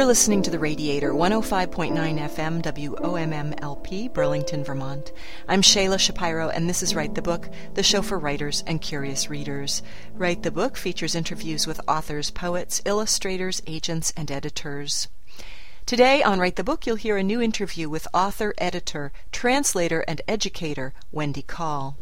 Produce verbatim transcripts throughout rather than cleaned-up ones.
You're listening to The Radiator, one oh five point nine F M, W O M M L P, Burlington, Vermont. I'm Shayla Shapiro, and this is Write the Book, the show for writers and curious readers. Write the Book features interviews with authors, poets, illustrators, agents, and editors. Today on Write the Book, you'll hear a new interview with author, editor, translator, and educator Wendy Call.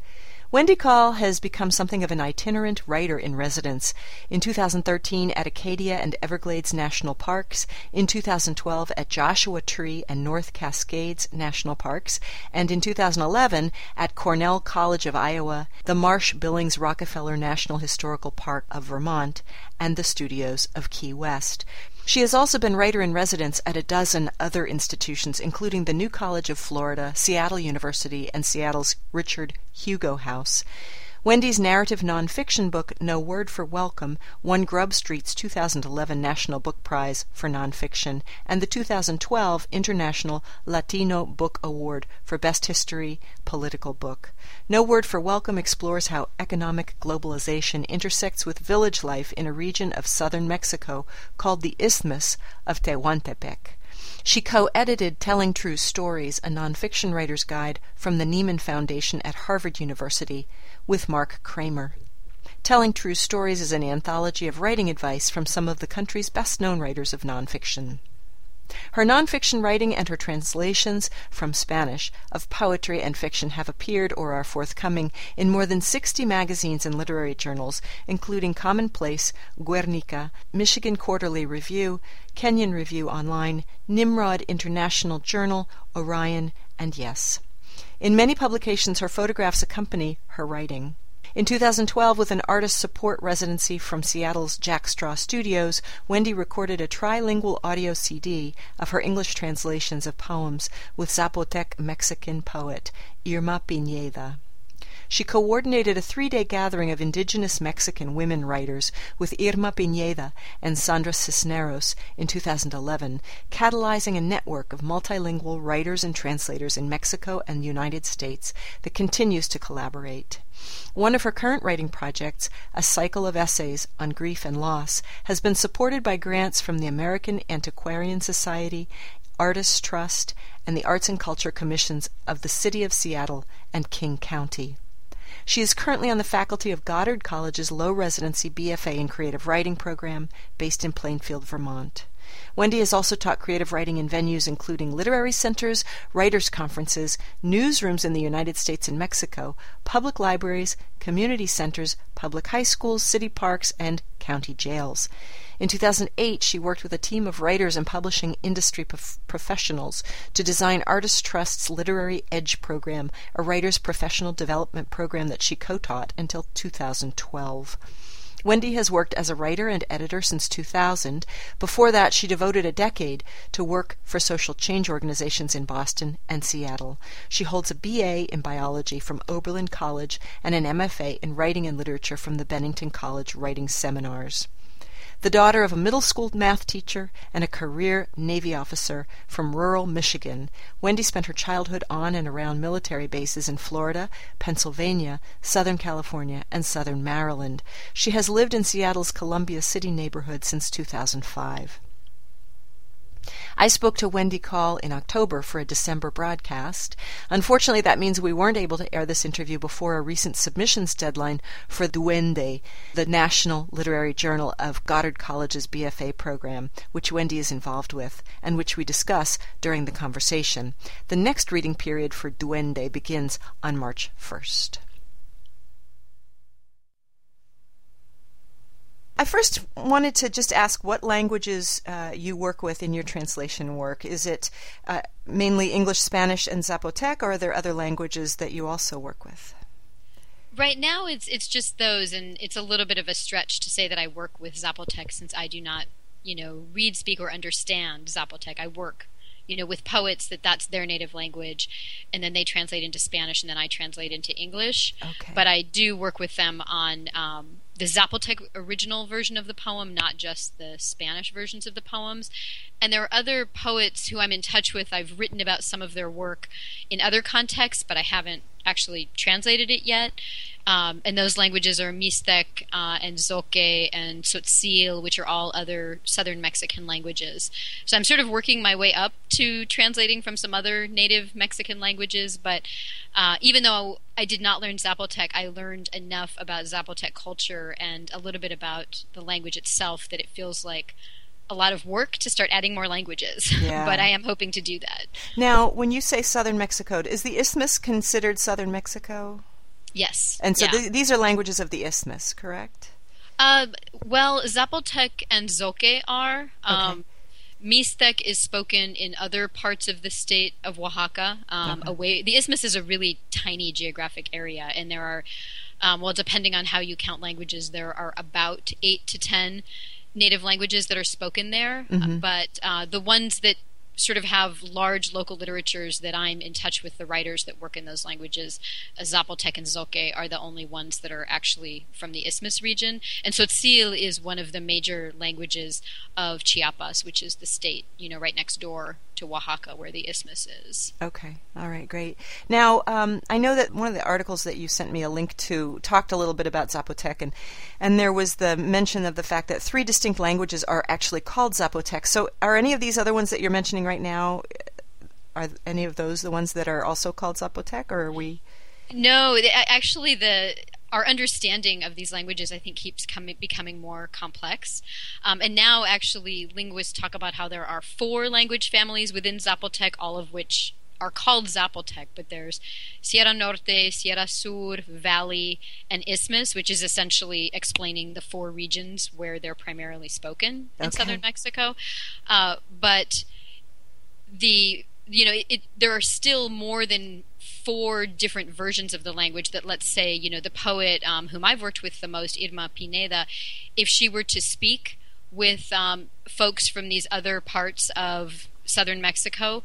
Wendy Call has become something of an itinerant writer in residence. In two thousand thirteen at Acadia and Everglades National Parks, in two thousand twelve at Joshua Tree and North Cascades National Parks, and in two thousand eleven at Cornell College of Iowa, the Marsh-Billings Rockefeller National Historical Park of Vermont, and the studios of Key West. She has also been writer-in-residence at a dozen other institutions, including the New College of Florida, Seattle University, and Seattle's Richard Hugo House. Wendy's narrative nonfiction book, No Word for Welcome, won Grub Street's two thousand eleven National Book Prize for Nonfiction and the two thousand twelve International Latino Book Award for Best History Political Book. No Word for Welcome explores how economic globalization intersects with village life in a region of southern Mexico called the Isthmus of Tehuantepec. She co-edited Telling True Stories, a nonfiction writer's guide from the Nieman Foundation at Harvard University, with Mark Kramer. Telling True Stories is an anthology of writing advice from some of the country's best-known writers of nonfiction. Her nonfiction writing and her translations from Spanish of poetry and fiction have appeared or are forthcoming in more than sixty magazines and literary journals, including Commonplace, Guernica, Michigan Quarterly Review, Kenyon Review Online, Nimrod International Journal, Orion, and Yes. In many publications, her photographs accompany her writing. In two thousand twelve, with an artist support residency from Seattle's Jack Straw Studios, Wendy recorded a trilingual audio C D of her English translations of poems with Zapotec Mexican poet Irma Pineda. She coordinated a three-day gathering of indigenous Mexican women writers with Irma Pineda and Sandra Cisneros in two thousand eleven, catalyzing a network of multilingual writers and translators in Mexico and the United States that continues to collaborate. One of her current writing projects, a cycle of essays on grief and loss, has been supported by grants from the American Antiquarian Society, Artists Trust, and the Arts and Culture Commissions of the City of Seattle and King County. She is currently on the faculty of Goddard College's low residency B F A in Creative Writing program based in Plainfield, Vermont. Wendy has also taught creative writing in venues including literary centers, writers' conferences, newsrooms in the United States and Mexico, public libraries, community centers, public high schools, city parks, and county jails. In two thousand eight, she worked with a team of writers and publishing industry prof- professionals to design Artists Trust's Literary Edge program, a writer's professional development program that she co-taught until two thousand twelve. Wendy has worked as a writer and editor since two thousand. Before that, she devoted a decade to work for social change organizations in Boston and Seattle. She holds a B A in biology from Oberlin College and an M F A in writing and literature from the Bennington College Writing Seminars. The daughter of a middle school math teacher and a career Navy officer from rural Michigan, Wendy spent her childhood on and around military bases in Florida, Pennsylvania, Southern California, and Southern Maryland. She has lived in Seattle's Columbia City neighborhood since two thousand five. I spoke to Wendy Call in October for a December broadcast. Unfortunately, that means we weren't able to air this interview before a recent submissions deadline for Duende, the National Literary Journal of Goddard College's B F A program, which Wendy is involved with, and which we discuss during the conversation. The next reading period for Duende begins on March first. I first wanted to just ask what languages uh, you work with in your translation work. Is it uh, mainly English, Spanish, and Zapotec, or are there other languages that you also work with? Right now it's it's just those, and it's a little bit of a stretch to say that I work with Zapotec since I do not, you know, read, speak, or understand Zapotec. I work, you know, with poets that that's their native language, and then they translate into Spanish, and then I translate into English. Okay. But I do work with them on um, the Zapotec original version of the poem, not just the Spanish versions of the poems. And there are other poets who I'm in touch with. I've written about some of their work in other contexts, but I haven't actually translated it yet. Um, and those languages are Mixtec uh, and Zoque and Tzotzil, which are all other southern Mexican languages. So I'm sort of working my way up to translating from some other native Mexican languages, but uh, even though I did not learn Zapotec, I learned enough about Zapotec culture and a little bit about the language itself that it feels like a lot of work to start adding more languages. Yeah. But I am hoping to do that. Now, when you say southern Mexico, is the Isthmus considered southern Mexico? Yes. And so yeah. th- these are languages of the Isthmus, correct? Uh, well, Zapotec and Zoque are. Um, okay. Mixtec is spoken in other parts of the state of Oaxaca. Um, okay. away, the Isthmus is a really tiny geographic area, and there are, um, well, depending on how you count languages, there are about eight to ten native languages that are spoken there. Mm-hmm. But uh, the ones that sort of have large local literatures that I'm in touch with the writers that work in those languages, uh, Zapotec and Zoque are the only ones that are actually from the Isthmus region. And Tzotzil is one of the major languages of Chiapas, which is the state, you know, right next door to Oaxaca where the Isthmus is. Okay. All right, great. Now, um, I know that one of the articles that you sent me a link to talked a little bit about Zapotec, and, and there was the mention of the fact that three distinct languages are actually called Zapotec. So are any of these other ones that you're mentioning right now, are any of those the ones that are also called Zapotec, or are we? No, actually the our understanding of these languages, I think, keeps coming, becoming more complex. Um, and now, actually, linguists talk about how there are four language families within Zapotec, all of which are called Zapotec, but there's Sierra Norte, Sierra Sur, Valley, and Isthmus, which is essentially explaining the four regions where they're primarily spoken in okay. southern Mexico. Uh, but the you know, it, there are still more than four different versions of the language that, let's say, you know, the poet um, whom I've worked with the most, Irma Pineda, if she were to speak with um, folks from these other parts of southern Mexico,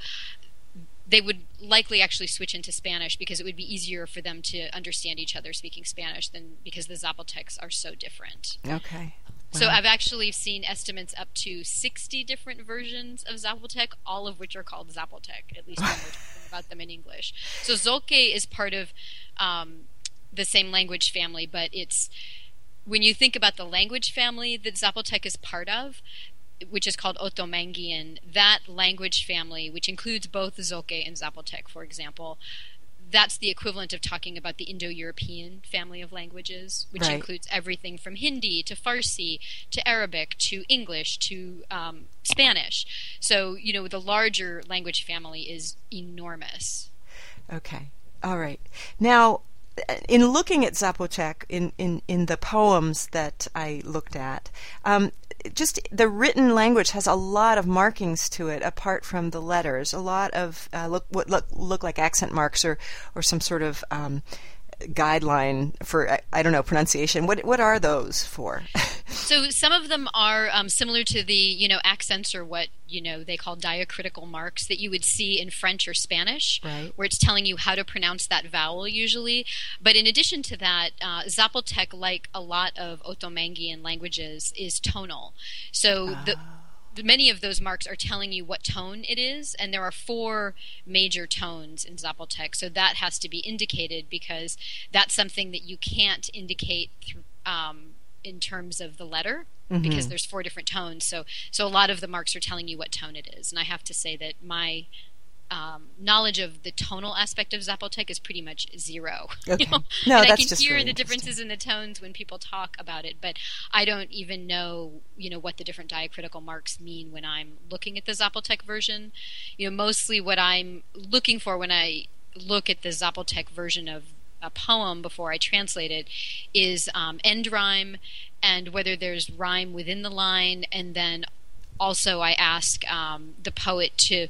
they would likely actually switch into Spanish because it would be easier for them to understand each other speaking Spanish than because the Zapotecs are so different. Okay. Wow. So I've actually seen estimates up to sixty different versions of Zapotec, all of which are called Zapotec, at least when we're talking about them in English. So Zoque is part of um, the same language family, but it's when you think about the language family that Zapotec is part of, which is called Otomanguean, that language family, which includes both Zoque and Zapotec, for example, that's the equivalent of talking about the Indo-European family of languages, which right. includes everything from Hindi to Farsi to Arabic to English to um, Spanish. So, you know, the larger language family is enormous. Okay. All right. Now, in looking at Zapotec, in, in, in the poems that I looked at, um, just the written language has a lot of markings to it apart from the letters. A lot of uh, look what look, look like accent marks or, or some sort of um, guideline for, I, I don't know, pronunciation. What what are those for? So some of them are um, similar to the, you know, accents or what, you know, they call diacritical marks that you would see in French or Spanish, right. where it's telling you how to pronounce that vowel usually. But in addition to that, uh, Zapotec, like a lot of Otomanguean languages, is tonal. So oh. the many of those marks are telling you what tone it is, and there are four major tones in Zapotec, so that has to be indicated because that's something that you can't indicate through, um, in terms of the letter, mm-hmm. because there's four different tones. So, so a lot of the marks are telling you what tone it is, and I have to say that my um, knowledge of the tonal aspect of Zapotec is pretty much zero. Okay. You know? No, and that's I can just hear really the differences in the tones when people talk about it, but I don't even know, you know, what the different diacritical marks mean when I'm looking at the Zapotec version. You know, mostly what I'm looking for when I look at the Zapotec version of a poem before I translate it is um, end rhyme and whether there's rhyme within the line, and then also I ask um, the poet to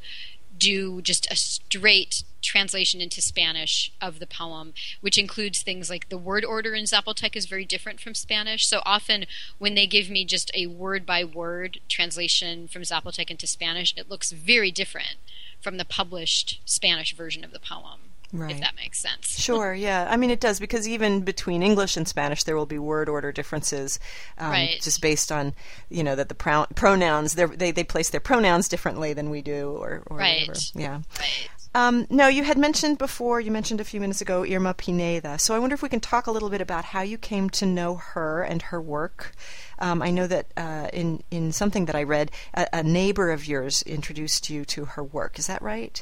do just a straight translation into Spanish of the poem, which includes things like the word order in Zapotec is very different from Spanish. So often when they give me just a word-by-word translation from Zapotec into Spanish, it looks very different from the published Spanish version of the poem. Right. If that makes sense. Sure, yeah. I mean, it does, because even between English and Spanish, there will be word order differences, um, right. just based on, you know, that the pro- pronouns, they they place their pronouns differently than we do, or, or right. whatever. Yeah. Right. Um, no, you had mentioned before, you mentioned a few minutes ago, Irma Pineda. So I wonder if we can talk a little bit about how you came to know her and her work. Um, I know that uh, in, in something that I read, a, a neighbor of yours introduced you to her work. Is that right?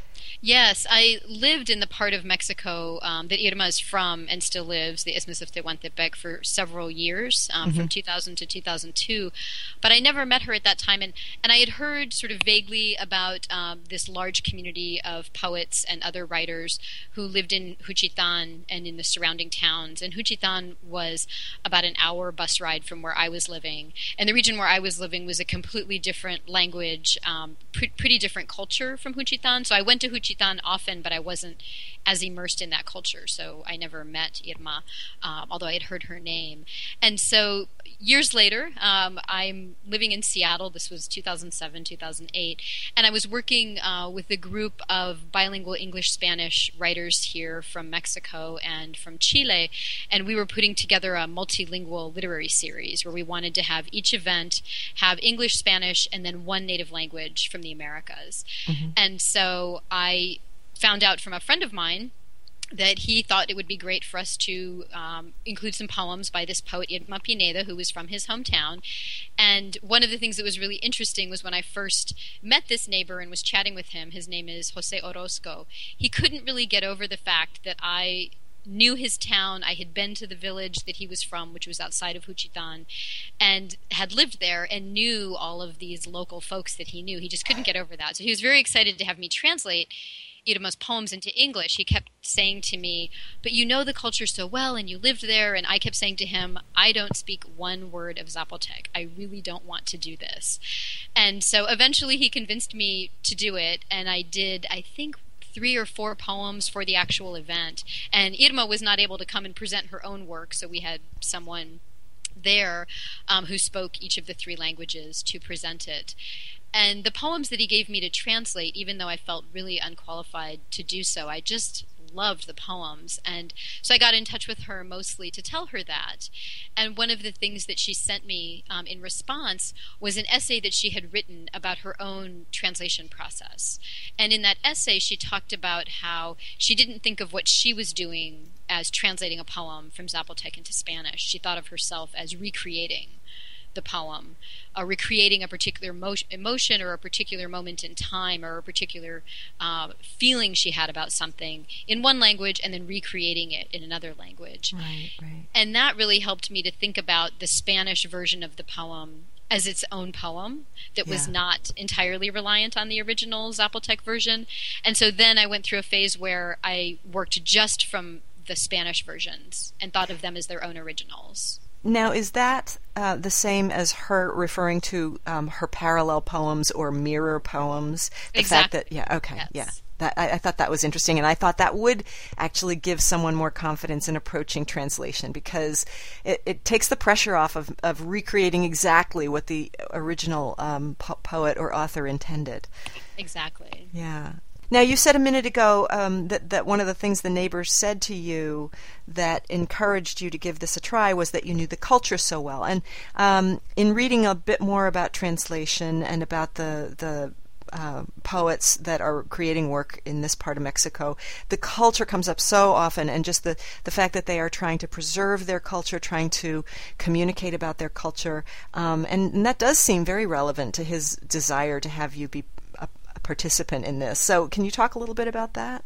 Yes, I lived in the part of Mexico um, that Irma is from and still lives, the Isthmus of Tehuantepec, for several years, um, mm-hmm. from two thousand to two thousand two. But I never met her at that time, and, and I had heard sort of vaguely about um, this large community of poets and other writers who lived in Juchitán and in the surrounding towns. And Juchitán was about an hour bus ride from where I was living. And the region where I was living was a completely different language, um, pre- pretty different culture from Juchitán. So I went to Juchitán often, but I wasn't as immersed in that culture, so I never met Irma, um, although I had heard her name. And so years later, um, I'm living in Seattle. This was two thousand seven, two thousand eight, and I was working uh, with a group of bilingual English-Spanish writers here from Mexico and from Chile, and we were putting together a multilingual literary series where we wanted to have each event have English, Spanish, and then one native language from the Americas. Mm-hmm. And so I found out from a friend of mine that he thought it would be great for us to um, include some poems by this poet Irma Pineda, who was from his hometown. And one of the things that was really interesting was when I first met this neighbor and was chatting with him, his name is Jose Orozco, he couldn't really get over the fact that I knew his town. I had been to the village that he was from, which was outside of Juchitán, and had lived there and knew all of these local folks that he knew. He just couldn't get over that. So he was very excited to have me translate Irma's poems into English. He kept saying to me, but you know the culture so well and you lived there. And I kept saying to him, I don't speak one word of Zapotec. I really don't want to do this. And so eventually he convinced me to do it. And I did, I think, three or four poems for the actual event. And Irma was not able to come and present her own work, so we had someone there um, who spoke each of the three languages to present it. And the poems that he gave me to translate, even though I felt really unqualified to do so, I just loved the poems. And so I got in touch with her mostly to tell her that. And one of the things that she sent me um, in response was an essay that she had written about her own translation process. And in that essay, she talked about how she didn't think of what she was doing as translating a poem from Zapotec into Spanish. She thought of herself as recreating the poem, uh, recreating a particular mo- emotion or a particular moment in time or a particular uh, feeling she had about something in one language and then recreating it in another language. Right, right. And that really helped me to think about the Spanish version of the poem as its own poem that was yeah. not entirely reliant on the original Zapotec version. And so then I went through a phase where I worked just from the Spanish versions and thought of them as their own originals. Now, is that uh, the same as her referring to um, her parallel poems or mirror poems? The exactly. fact that, yeah, okay, yes. yeah. That, I, I thought that was interesting, and I thought that would actually give someone more confidence in approaching translation because it, it takes the pressure off of, of recreating exactly what the original um, po- poet or author intended. Exactly. Yeah. Now, you said a minute ago um, that, that one of the things the neighbors said to you that encouraged you to give this a try was that you knew the culture so well. And um, in reading a bit more about translation and about the the uh, poets that are creating work in this part of Mexico, the culture comes up so often, and just the, the fact that they are trying to preserve their culture, trying to communicate about their culture. Um, and, and that does seem very relevant to his desire to have you be participant in this. So can you talk a little bit about that?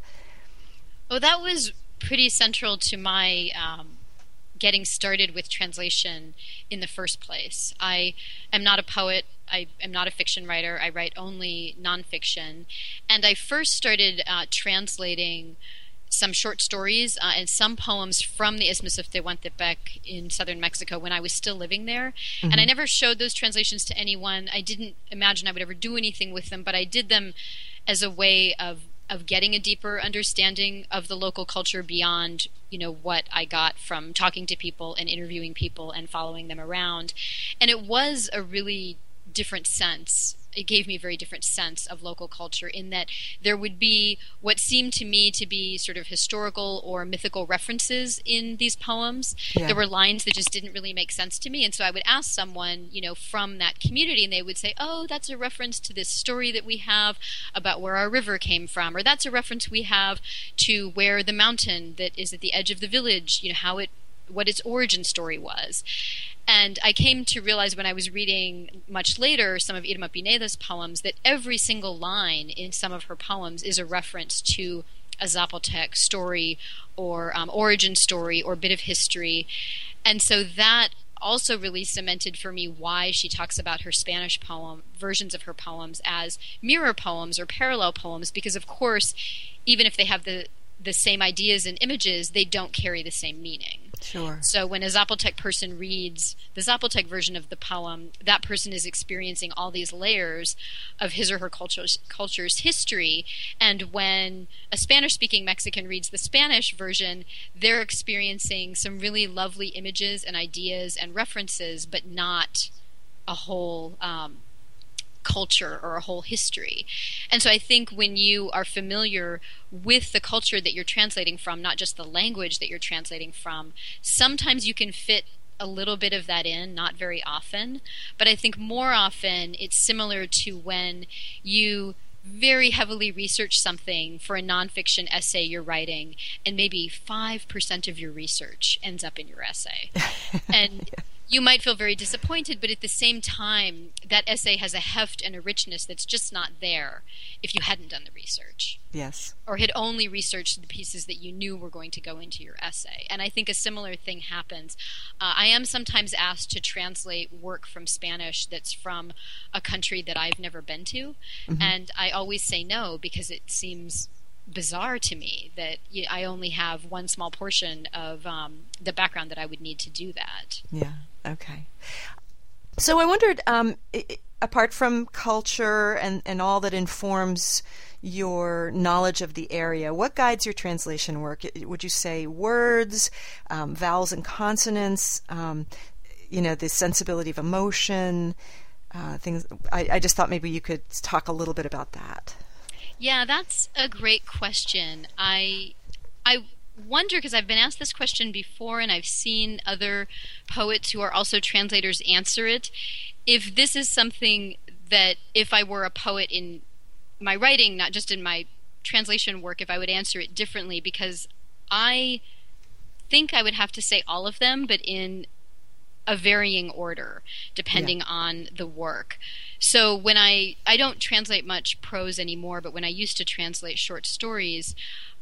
Well, that was pretty central to my um, getting started with translation in the first place. I am not a poet. I am not a fiction writer. I write only nonfiction. And I first started uh, translating some short stories uh, and some poems from the Isthmus of Tehuantepec in southern Mexico when I was still living there. Mm-hmm. And I never showed those translations to anyone. I didn't imagine I would ever do anything with them, but I did them as a way of of getting a deeper understanding of the local culture beyond, you know, what I got from talking to people and interviewing people and following them around. And it was a really different sense it gave me a very different sense of local culture, in that there would be what seemed to me to be sort of historical or mythical references in these poems. Yeah. There were lines that just didn't really make sense to me. And so I would ask someone, you know, from that community, and they would say, oh, that's a reference to this story that we have about where our river came from, or that's a reference we have to where the mountain that is at the edge of the village, you know, how it, what its origin story was. And I came to realize when I was reading much later some of Irma Pineda's poems that every single line in some of her poems is a reference to a Zapotec story or um, origin story or bit of history. And so that also really cemented for me why she talks about her Spanish poem, versions of her poems, as mirror poems or parallel poems, because of course, even if they have the the same ideas and images, they don't carry the same meaning. Sure. So when a Zapotec person reads the Zapotec version of the poem, that person is experiencing all these layers of his or her culture's, culture's history. And when a Spanish-speaking Mexican reads the Spanish version, they're experiencing some really lovely images and ideas and references, but not a whole um, culture or a whole history. And so I think when you are familiar with the culture that you're translating from, not just the language that you're translating from, sometimes you can fit a little bit of that in, not very often. But I think more often it's similar to when you very heavily research something for a nonfiction essay you're writing, and maybe five percent of your research ends up in your essay. And yeah. You might feel very disappointed, but at the same time, that essay has a heft and a richness that's just not there if you hadn't done the research. Yes. Or had only researched the pieces that you knew were going to go into your essay. And I think a similar thing happens. Uh, I am sometimes asked to translate work from Spanish that's from a country that I've never been to. Mm-hmm. And I always say no, because it seems bizarre to me that I only have one small portion of um, the background that I would need to do that. Yeah. Okay. So I wondered, um, apart from culture and, and all that informs your knowledge of the area, what guides your translation work? Would you say words, um, vowels and consonants, um, you know, the sensibility of emotion, uh, things? I, I just thought maybe you could talk a little bit about that. Yeah, that's a great question. I I wonder, because I've been asked this question before and I've seen other poets who are also translators answer it, if this is something that if I were a poet in my writing, not just in my translation work, if I would answer it differently, because I think I would have to say all of them, but in a varying order, depending yeah. on the work. So when I, I don't translate much prose anymore, but when I used to translate short stories,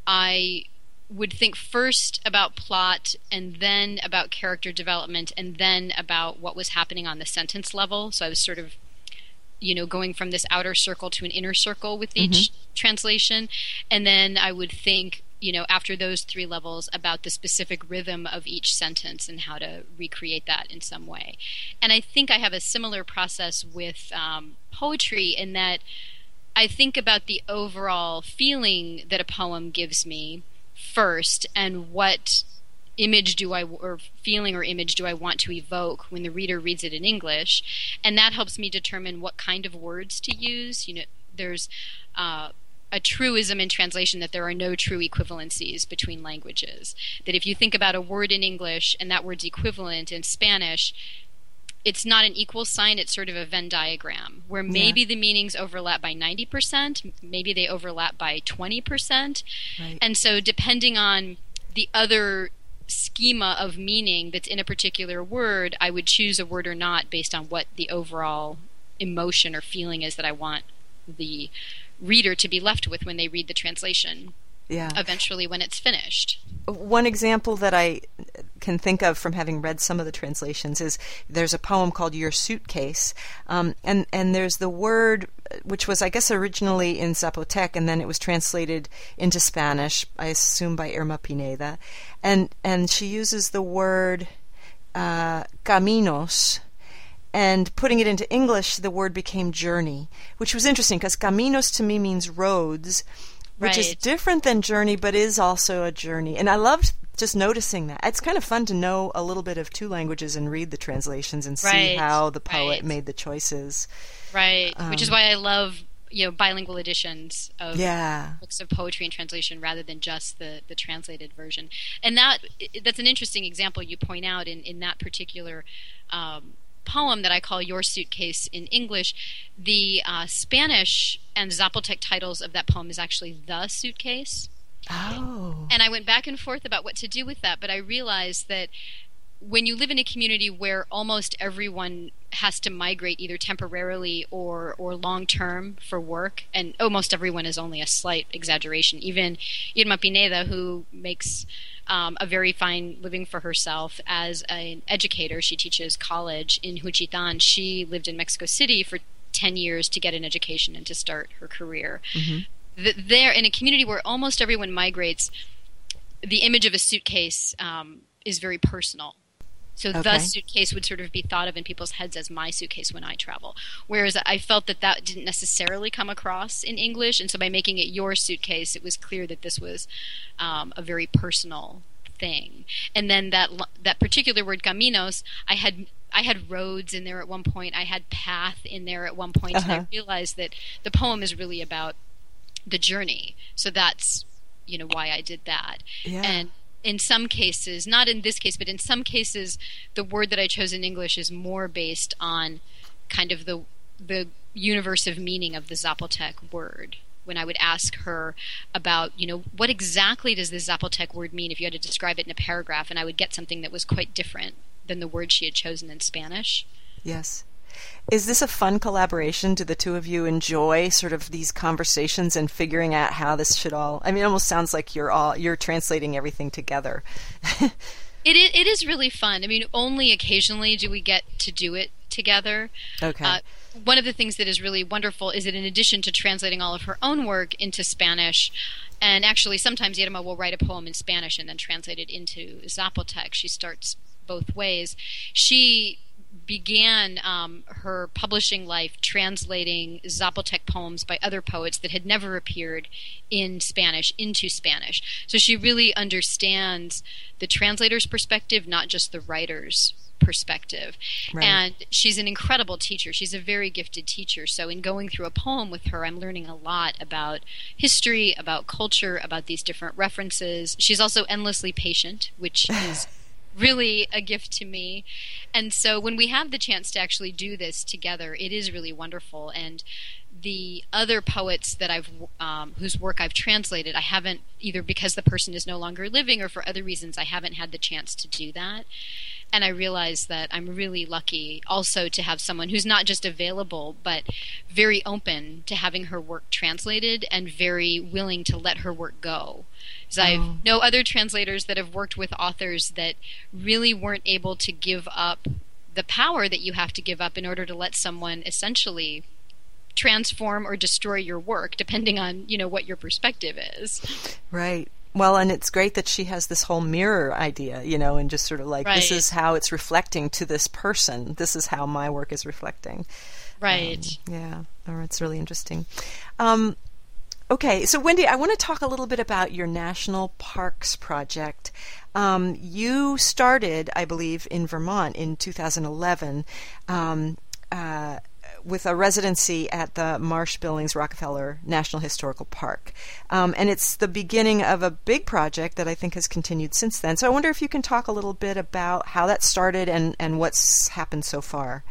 I would think first about plot and then about character development and then about what was happening on the sentence level. So I was sort of, you know, going from this outer circle to an inner circle with each mm-hmm. translation. And then I would think, you know, after those three levels about the specific rhythm of each sentence and how to recreate that in some way. And I think I have a similar process with um, poetry in that I think about the overall feeling that a poem gives me first, and what image do I, or feeling or image do I want to evoke when the reader reads it in English, and that helps me determine what kind of words to use. You know, there's uh, a truism in translation that there are no true equivalencies between languages. That if you think about a word in English and that word's equivalent in Spanish, it's not an equal sign, it's sort of a Venn diagram, where maybe yeah. the meanings overlap by ninety percent, maybe they overlap by twenty percent. Right. And so depending on the other schema of meaning that's in a particular word, I would choose a word or not based on what the overall emotion or feeling is that I want the reader to be left with when they read the translation. Yeah. Eventually when it's finished. One example that I can think of from having read some of the translations is there's a poem called Your Suitcase, um, and, and there's the word, which was, I guess, originally in Zapotec, and then it was translated into Spanish, I assume by Irma Pineda, and, and she uses the word uh, caminos, and putting it into English, the word became journey, which was interesting because caminos to me means roads, which right. is different than journey, but is also a journey. And I loved just noticing that. It's kind of fun to know a little bit of two languages and read the translations and see right. how the poet right. made the choices. Right, Um, which is why I love, you know, bilingual editions of yeah. books of poetry and translation rather than just the, the translated version. And that that's an interesting example you point out in, in that particular um, poem that I call Your Suitcase in English. The uh, Spanish and Zapotec titles of that poem is actually The Suitcase. Oh. And I went back and forth about what to do with that, but I realized that when you live in a community where almost everyone has to migrate either temporarily or, or long-term for work, and almost everyone is only a slight exaggeration. Even Irma Pineda, who makes um, a very fine living for herself as an educator, she teaches college in Juchitán. She lived in Mexico City for ten years to get an education and to start her career. Mm-hmm. There, in a community where almost everyone migrates, the image of a suitcase um, is very personal. So okay. the suitcase would sort of be thought of in people's heads as my suitcase when I travel. Whereas I felt that that didn't necessarily come across in English, and so by making it Your Suitcase, it was clear that this was um, a very personal thing. And then that that particular word, caminos, I had I had roads in there at one point. I had path in there at one point, uh-huh. and I realized that the poem is really about the journey. So that's, you know, why I did that. Yeah. And in some cases, not in this case, but in some cases, the word that I chose in English is more based on kind of the the universe of meaning of the Zapotec word. When I would ask her about, you know, what exactly does this Zapotec word mean if you had to describe it in a paragraph, and I would get something that was quite different than the word she had chosen in Spanish. Yes. Is this a fun collaboration? Do the two of you enjoy sort of these conversations and figuring out how this should all? I mean, it almost sounds like you're all you're translating everything together. It is, it is really fun. I mean, only occasionally do we get to do it together. Okay. Uh, one of the things that is really wonderful is that in addition to translating all of her own work into Spanish, and actually sometimes Irma will write a poem in Spanish and then translate it into Zapotec. She starts both ways. She began um, her publishing life translating Zapotec poems by other poets that had never appeared in Spanish into Spanish. So she really understands the translator's perspective, not just the writer's perspective. Right. And she's an incredible teacher. She's a very gifted teacher. So in going through a poem with her, I'm learning a lot about history, about culture, about these different references. She's also endlessly patient, which is really a gift to me. And so when we have the chance to actually do this together, it is really wonderful. And the other poets that I've um, whose work I've translated, I haven't, either because the person is no longer living or for other reasons, I haven't had the chance to do that. And I realize that I'm really lucky also to have someone who's not just available, but very open to having her work translated and very willing to let her work go. Because I oh. know other translators that have worked with authors that really weren't able to give up the power that you have to give up in order to let someone essentially transform or destroy your work, depending on, you know, what your perspective is. Right. Well, and it's great that she has this whole mirror idea, you know, and just sort of like, right. This is how it's reflecting to this person. This is how my work is reflecting. Right. Um, yeah. Oh, it's really interesting. Um, okay. So, Wendy, I want to talk a little bit about your National Parks project. Um, you started, I believe, in Vermont in two thousand eleven. Um, uh, with a residency at the Marsh Billings Rockefeller National Historical Park. Um, and it's the beginning of a big project that I think has continued since then. So I wonder if you can talk a little bit about how that started and, and what's happened so far.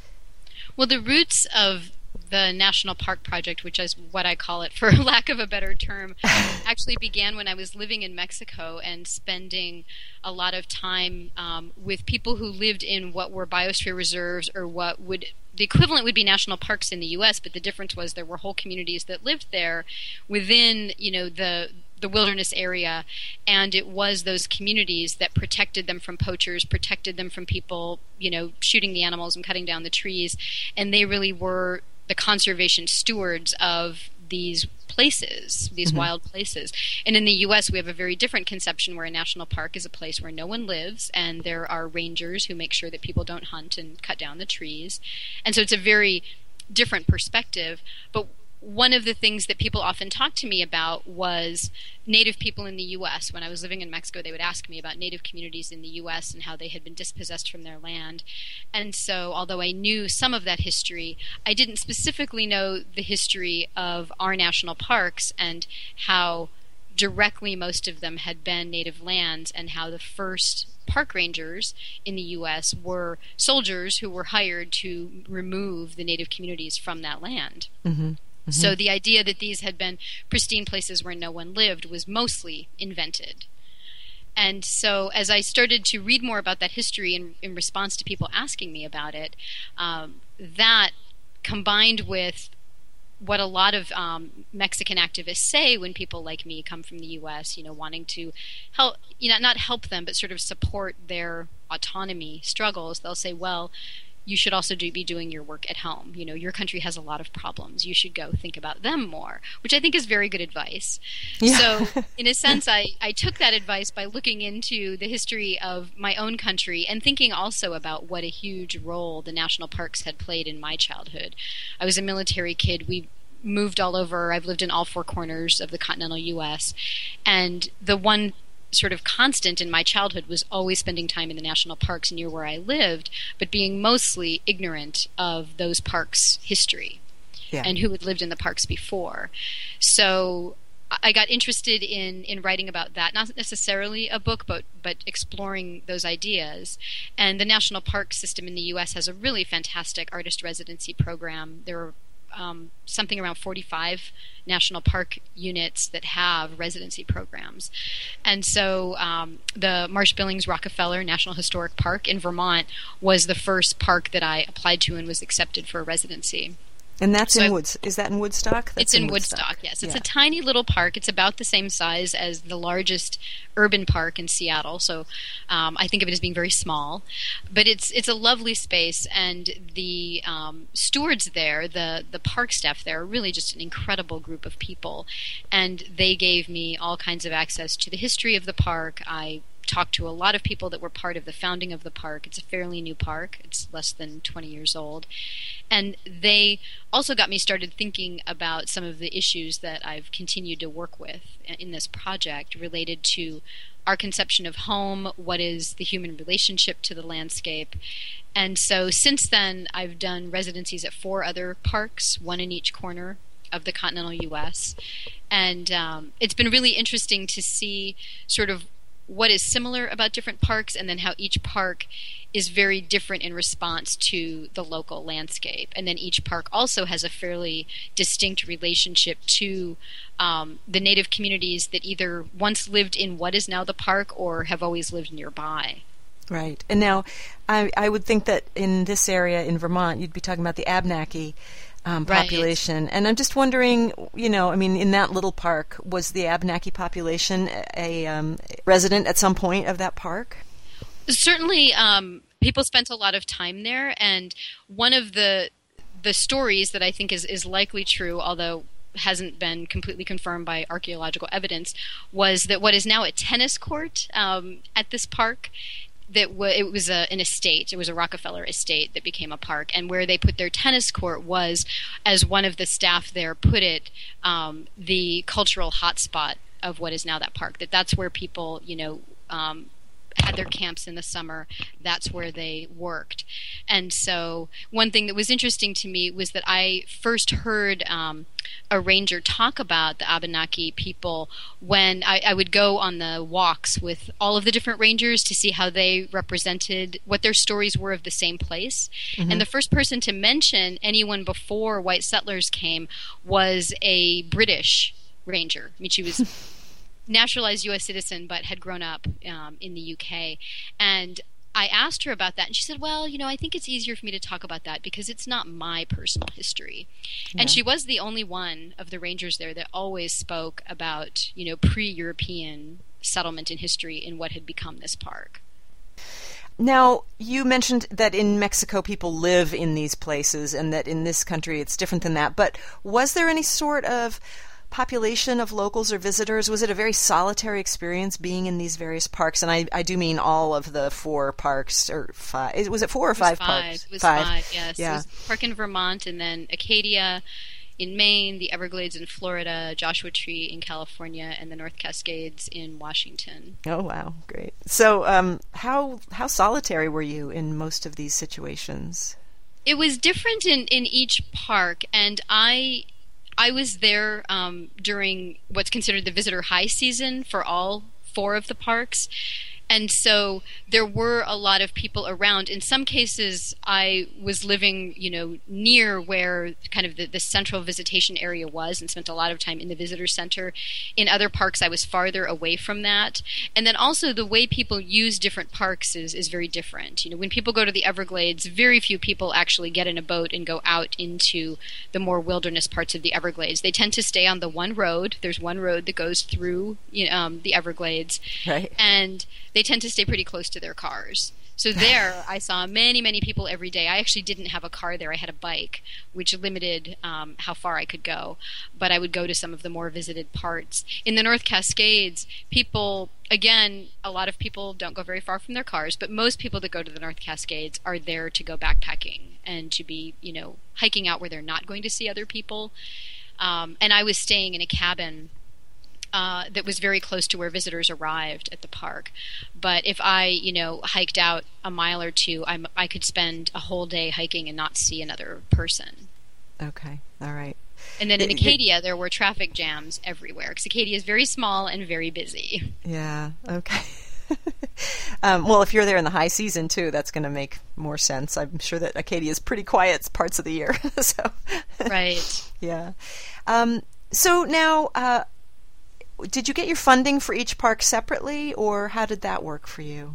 Well, the roots of the National Park Project, which is what I call it for lack of a better term, actually began when I was living in Mexico and spending a lot of time um, with people who lived in what were biosphere reserves, or what would the equivalent would be national parks in the U S, but the difference was there were whole communities that lived there within, you know, the the wilderness area, and it was those communities that protected them from poachers, protected them from people, you know, shooting the animals and cutting down the trees, and they really were the conservation stewards of these places, these mm-hmm. wild places. And in the U S, we have a very different conception where a national park is a place where no one lives, and there are rangers who make sure that people don't hunt and cut down the trees. And so it's a very different perspective. But one of the things that people often talked to me about was Native people in the U S. When I was living in Mexico, they would ask me about Native communities in the U S and how they had been dispossessed from their land. And so, although I knew some of that history, I didn't specifically know the history of our national parks and how directly most of them had been native lands, and how the first park rangers in the U S were soldiers who were hired to remove the native communities from that land. Mm-hmm. Mm-hmm. So the idea that these had been pristine places where no one lived was mostly invented. And so as I started to read more about that history in, in response to people asking me about it, um, that combined with what a lot of um, Mexican activists say when people like me come from the U S, you know, wanting to help, you know, not help them, but sort of support their autonomy struggles, they'll say, well, you should also do, be doing your work at home. You know, your country has a lot of problems. You should go think about them more, which I think is very good advice. Yeah. So in a sense, I, I took that advice by looking into the history of my own country and thinking also about what a huge role the national parks had played in my childhood. I was a military kid. We moved all over. I've lived in all four corners of the continental U S. And the one sort of constant in my childhood was always spending time in the national parks near where I lived, but being mostly ignorant of those parks' history yeah. and who had lived in the parks before. So I got interested in, in writing about that, not necessarily a book, but, but exploring those ideas. And the national park system in the U S has a really fantastic artist residency program. There are Um, something around forty-five national park units that have residency programs. And so um, the Marsh Billings Rockefeller National Historic Park in Vermont was the first park that I applied to and was accepted for a residency. And that's so in I, Woods. Is that in Woodstock? That's it's in, in Woodstock. Woodstock, yes. It's yeah. a tiny little park. It's about the same size as the largest urban park in Seattle. So um, I think of it as being very small. But it's it's a lovely space, and the um, stewards there, the, the park staff there, are really just an incredible group of people. And they gave me all kinds of access to the history of the park. I talked to a lot of people that were part of the founding of the park. It's a fairly new park. It's less than twenty years old. And they also got me started thinking about some of the issues that I've continued to work with in this project related to our conception of home, what is the human relationship to the landscape. And so since then, I've done residencies at four other parks, one in each corner of the continental U S. And um, it's been really interesting to see sort of what is similar about different parks, and then how each park is very different in response to the local landscape. And then each park also has a fairly distinct relationship to um, the native communities that either once lived in what is now the park or have always lived nearby. Right. And now I, I would think that in this area in Vermont, you'd be talking about the Abnaki Um, population. Right. And I'm just wondering, you know, I mean, in that little park, was the Abnaki population a um, resident at some point of that park? Certainly, um, people spent a lot of time there, and one of the the stories that I think is, is likely true, although hasn't been completely confirmed by archaeological evidence, was that what is now a tennis court um, at this park, that w- it was a, an estate. It was a Rockefeller estate that became a park, and where they put their tennis court was, as one of the staff there put it, um, the cultural hotspot of what is now that park. That that's where people, you know, um, had their camps in the summer. That's where they worked. And so one thing that was interesting to me was that I first heard um, a ranger talk about the Abenaki people when I, I would go on the walks with all of the different rangers to see how they represented what their stories were of the same place. Mm-hmm. And the first person to mention anyone before white settlers came was a British ranger. I mean, she was naturalized U S citizen, but had grown up um, in the U K. And I asked her about that, and she said, well, you know, I think it's easier for me to talk about that because it's not my personal history. Yeah. And she was the only one of the rangers there that always spoke about, you know, pre-European settlement and history in what had become this park. Now, you mentioned that in Mexico people live in these places and that in this country it's different than that. But was there any sort of population of locals or visitors? Was it a very solitary experience being in these various parks? And I, I do mean all of the four parks, or five. Was it four or it five, five parks? It was five. five, yes. Yeah. It was a park in Vermont, and then Acadia in Maine, the Everglades in Florida, Joshua Tree in California, and the North Cascades in Washington. Oh, wow. Great. So um, how how solitary were you in most of these situations? It was different in, in each park, and I I was there um, during what's considered the visitor high season for all four of the parks. And so there were a lot of people around. In some cases, I was living, you know, near where kind of the, the central visitation area was and spent a lot of time in the visitor center. In other parks, I was farther away from that. And then also the way people use different parks is, is very different. You know, when people go to the Everglades, very few people actually get in a boat and go out into the more wilderness parts of the Everglades. They tend to stay on the one road. There's one road that goes through you know, um, the Everglades. Right. And they tend to stay pretty close to their cars. So there, I saw many, many people every day. I actually didn't have a car there. I had a bike, which limited um, how far I could go. But I would go to some of the more visited parts. In the North Cascades, people, again, a lot of people don't go very far from their cars, but most people that go to the North Cascades are there to go backpacking and to be, you know, hiking out where they're not going to see other people. Um, and I was staying in a cabin Uh, that was very close to where visitors arrived at the park. But if I, you know, hiked out a mile or two, I'm, I could spend a whole day hiking and not see another person. Okay, all right. And then in Acadia, there were traffic jams everywhere, because Acadia is very small and very busy. Yeah, okay. um, well, if you're there in the high season, too, that's going to make more sense. I'm sure that Acadia is pretty quiet parts of the year. so, Right. Yeah. Um, so now... Uh, Did you get your funding for each park separately, or how did that work for you?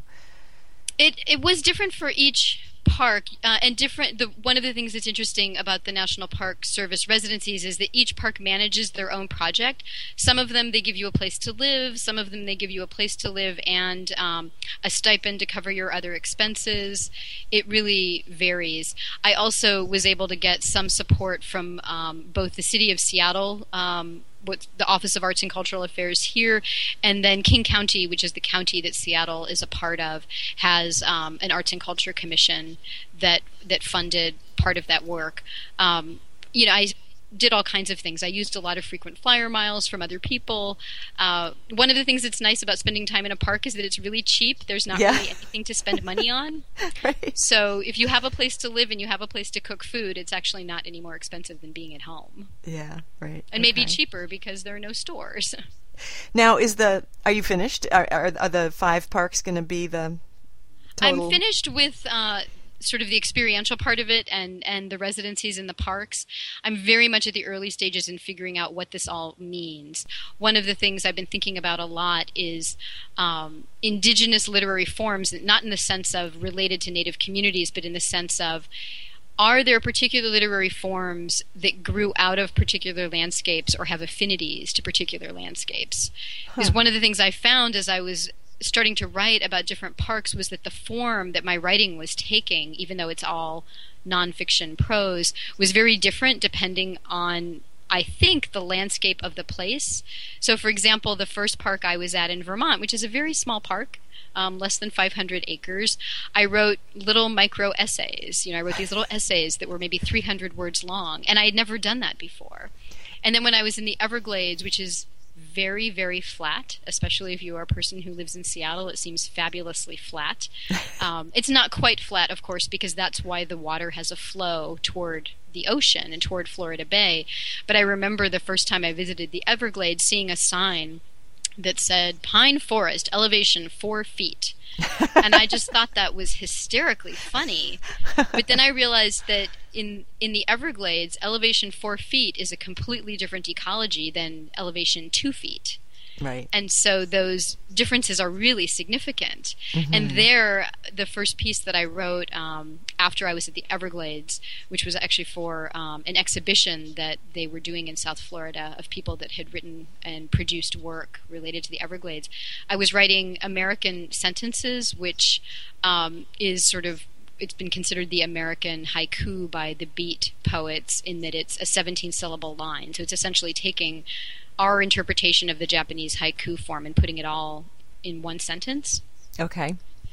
It it was different for each park, uh, and different. The, one of the things that's interesting about the National Park Service residencies is that each park manages their own project. Some of them, they give you a place to live. Some of them, they give you a place to live and um, a stipend to cover your other expenses. It really varies. I also was able to get some support from um, both the City of Seattle, um, what the Office of Arts and Cultural Affairs here, and then King County, which is the county that Seattle is a part of, has um, an Arts and Culture Commission that that funded part of that work. Um, you know, I did all kinds of things. I used a lot of frequent flyer miles from other people. Uh, one of the things that's nice about spending time in a park is that it's really cheap. There's not yeah. really anything to spend money on. Right. So if you have a place to live and you have a place to cook food, it's actually not any more expensive than being at home. Yeah, right. And okay. maybe cheaper because there are no stores. Now, is the are you finished? Are, are, are the five parks going to be the total? I'm finished with uh, sort of the experiential part of it and, and the residencies in the parks. I'm very much at the early stages in figuring out what this all means. One of the things I've been thinking about a lot is um, indigenous literary forms, not in the sense of related to Native communities, but in the sense of, are there particular literary forms that grew out of particular landscapes or have affinities to particular landscapes? Because huh. one of the things I found as I was starting to write about different parks was that the form that my writing was taking, even though it's all nonfiction prose, was very different depending on, I think, the landscape of the place. So, for example, the first park I was at in Vermont, which is a very small park, Um, less than five hundred acres, I wrote little micro essays. You know, I wrote these little essays that were maybe three hundred words long, and I had never done that before. And then when I was in the Everglades, which is very, very flat, especially if you are a person who lives in Seattle, it seems fabulously flat. Um, it's not quite flat, of course, because that's why the water has a flow toward the ocean and toward Florida Bay. But I remember the first time I visited the Everglades seeing a sign that said pine forest elevation four feet. And I just thought that was hysterically funny. But then I realized that in in the Everglades, elevation four feet is a completely different ecology than elevation two feet. Right. And so those differences are really significant. Mm-hmm. And there, the first piece that I wrote um, after I was at the Everglades, which was actually for um, an exhibition that they were doing in South Florida of people that had written and produced work related to the Everglades, I was writing American sentences, which um, is sort of, it's been considered the American haiku by the beat poets in that it's a seventeen-syllable line. So it's essentially taking our interpretation of the Japanese haiku form and putting it all in one sentence. Okay.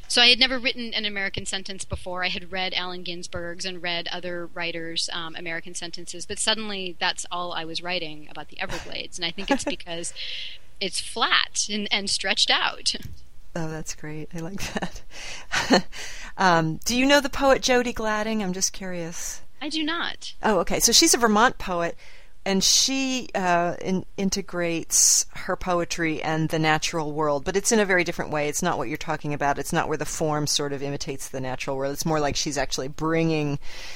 So I had never written an American sentence before. I had read Allen Ginsberg's and read other writers' um, American sentences, but suddenly that's all I was writing about the Everglades. And I think it's because it's flat and, and stretched out. Oh, that's great. I like that. um, do you know the poet Jody Gladding? I'm just curious. I do not. Oh, okay. So she's a Vermont poet, and she uh, in, integrates her poetry and the natural world, but it's in a very different way. It's not what you're talking about. It's not where the form sort of imitates the natural world. It's more like she's actually bringing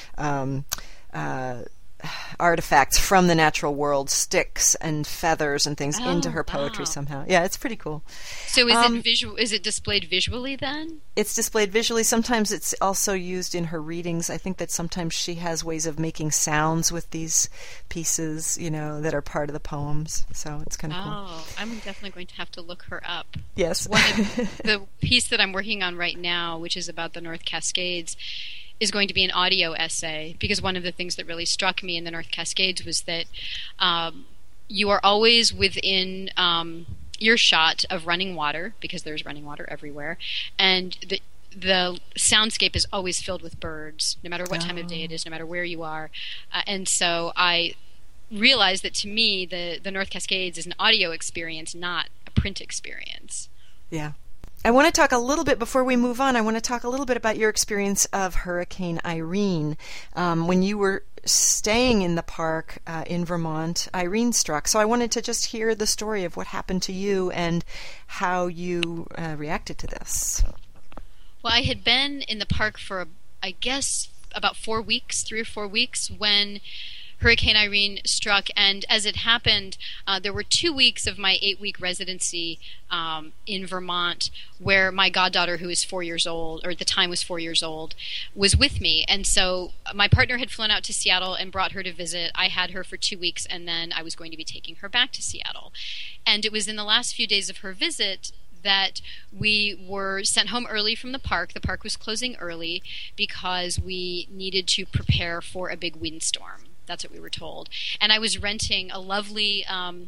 um, uh, artifacts from the natural world, sticks and feathers and things, oh, into her poetry wow. somehow. Yeah, it's pretty cool. So is um, it visual? Is it displayed visually then? It's displayed visually. Sometimes it's also used in her readings. I think that sometimes she has ways of making sounds with these pieces, you know, that are part of the poems. So it's kind of oh, cool. Oh, I'm definitely going to have to look her up. Yes. One of the piece that I'm working on right now, which is about the North Cascades, is going to be an audio essay, because one of the things that really struck me in the North Cascades was that um, you are always within um, earshot of running water, because there's running water everywhere, and the the soundscape is always filled with birds, no matter what time of day it is, no matter where you are. Uh, and so I realized that to me, the, the North Cascades is an audio experience, not a print experience. Yeah. I want to talk a little bit, before we move on, I want to talk a little bit about your experience of Hurricane Irene. Um, when you were staying in the park uh, in Vermont, Irene struck. So I wanted to just hear the story of what happened to you and how you uh, reacted to this. Well, I had been in the park for, I guess, about four weeks, three or four weeks, when Hurricane Irene struck, and as it happened, uh, there were two weeks of my eight-week residency um, in Vermont where my goddaughter, who is four years old, or at the time was four years old, was with me. And so my partner had flown out to Seattle and brought her to visit. I had her for two weeks, and then I was going to be taking her back to Seattle. And it was in the last few days of her visit that we were sent home early from the park. The park was closing early because we needed to prepare for a big windstorm. That's what we were told. And I was renting a lovely um,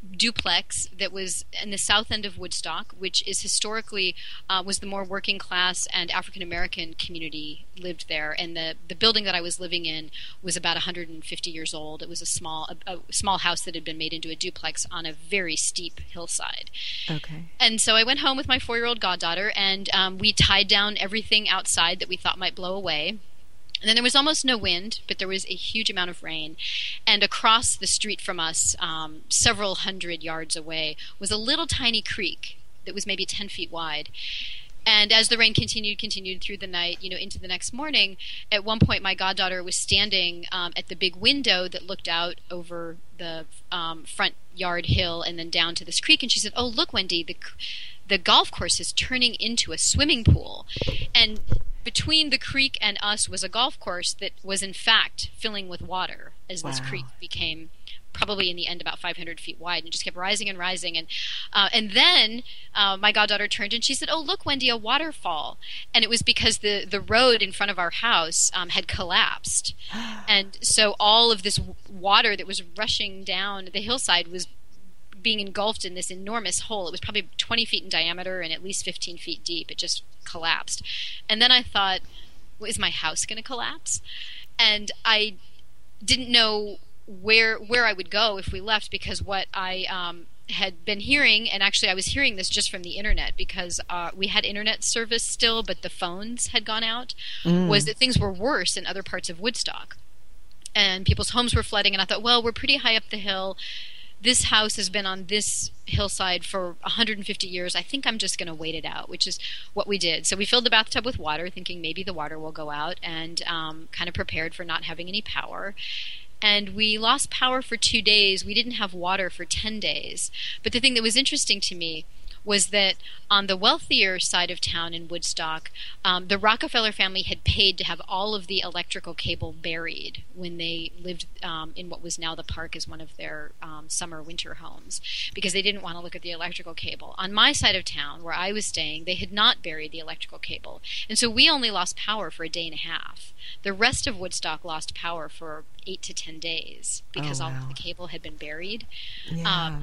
duplex that was in the south end of Woodstock, which is historically uh, was the more working class and African American community lived there. And the, the building that I was living in was about one hundred fifty years old. It was a small a, a small house that had been made into a duplex on a very steep hillside. Okay. And so I went home with my four-year-old goddaughter, and um, we tied down everything outside that we thought might blow away. And then there was almost no wind, but there was a huge amount of rain. And across the street from us, um, several hundred yards away, was a little tiny creek that was maybe ten feet wide. And as the rain continued, continued through the night, you know, into the next morning, at one point my goddaughter was standing um, at the big window that looked out over the um, front yard hill and then down to this creek. And she said, "Oh, look, Wendy, the the golf course is turning into a swimming pool." And between the creek and us was a golf course that was in fact filling with water as this Wow. creek became probably in the end about five hundred feet wide, and just kept rising and rising. And uh, and then uh, my goddaughter turned and she said, "Oh, look, Wendy, a waterfall." And it was because the, the road in front of our house um, had collapsed. And so all of this water that was rushing down the hillside was being engulfed in this enormous hole. It was probably twenty feet in diameter and at least fifteen feet deep. It just collapsed. And then I thought, well, is my house going to collapse? And I didn't know where where I would go if we left, because what I um, had been hearing, and actually I was hearing this just from the internet, because uh, we had internet service still, but the phones had gone out, mm. was that things were worse in other parts of Woodstock. And people's homes were flooding, and I thought, well, we're pretty high up the hill. This house has been on this hillside for one hundred fifty years. I think I'm just going to wait it out, which is what we did. So we filled the bathtub with water, thinking maybe the water will go out, and um, kind of prepared for not having any power. And we lost power for two days. We didn't have water for ten days. But the thing that was interesting to me was that on the wealthier side of town in Woodstock, um, the Rockefeller family had paid to have all of the electrical cable buried when they lived um, in what was now the park as one of their um, summer winter homes, because they didn't want to look at the electrical cable. On my side of town, where I was staying, they had not buried the electrical cable. And so we only lost power for a day and a half. The rest of Woodstock lost power for eight to ten days because oh, wow. all of the cable had been buried. Yeah. Um,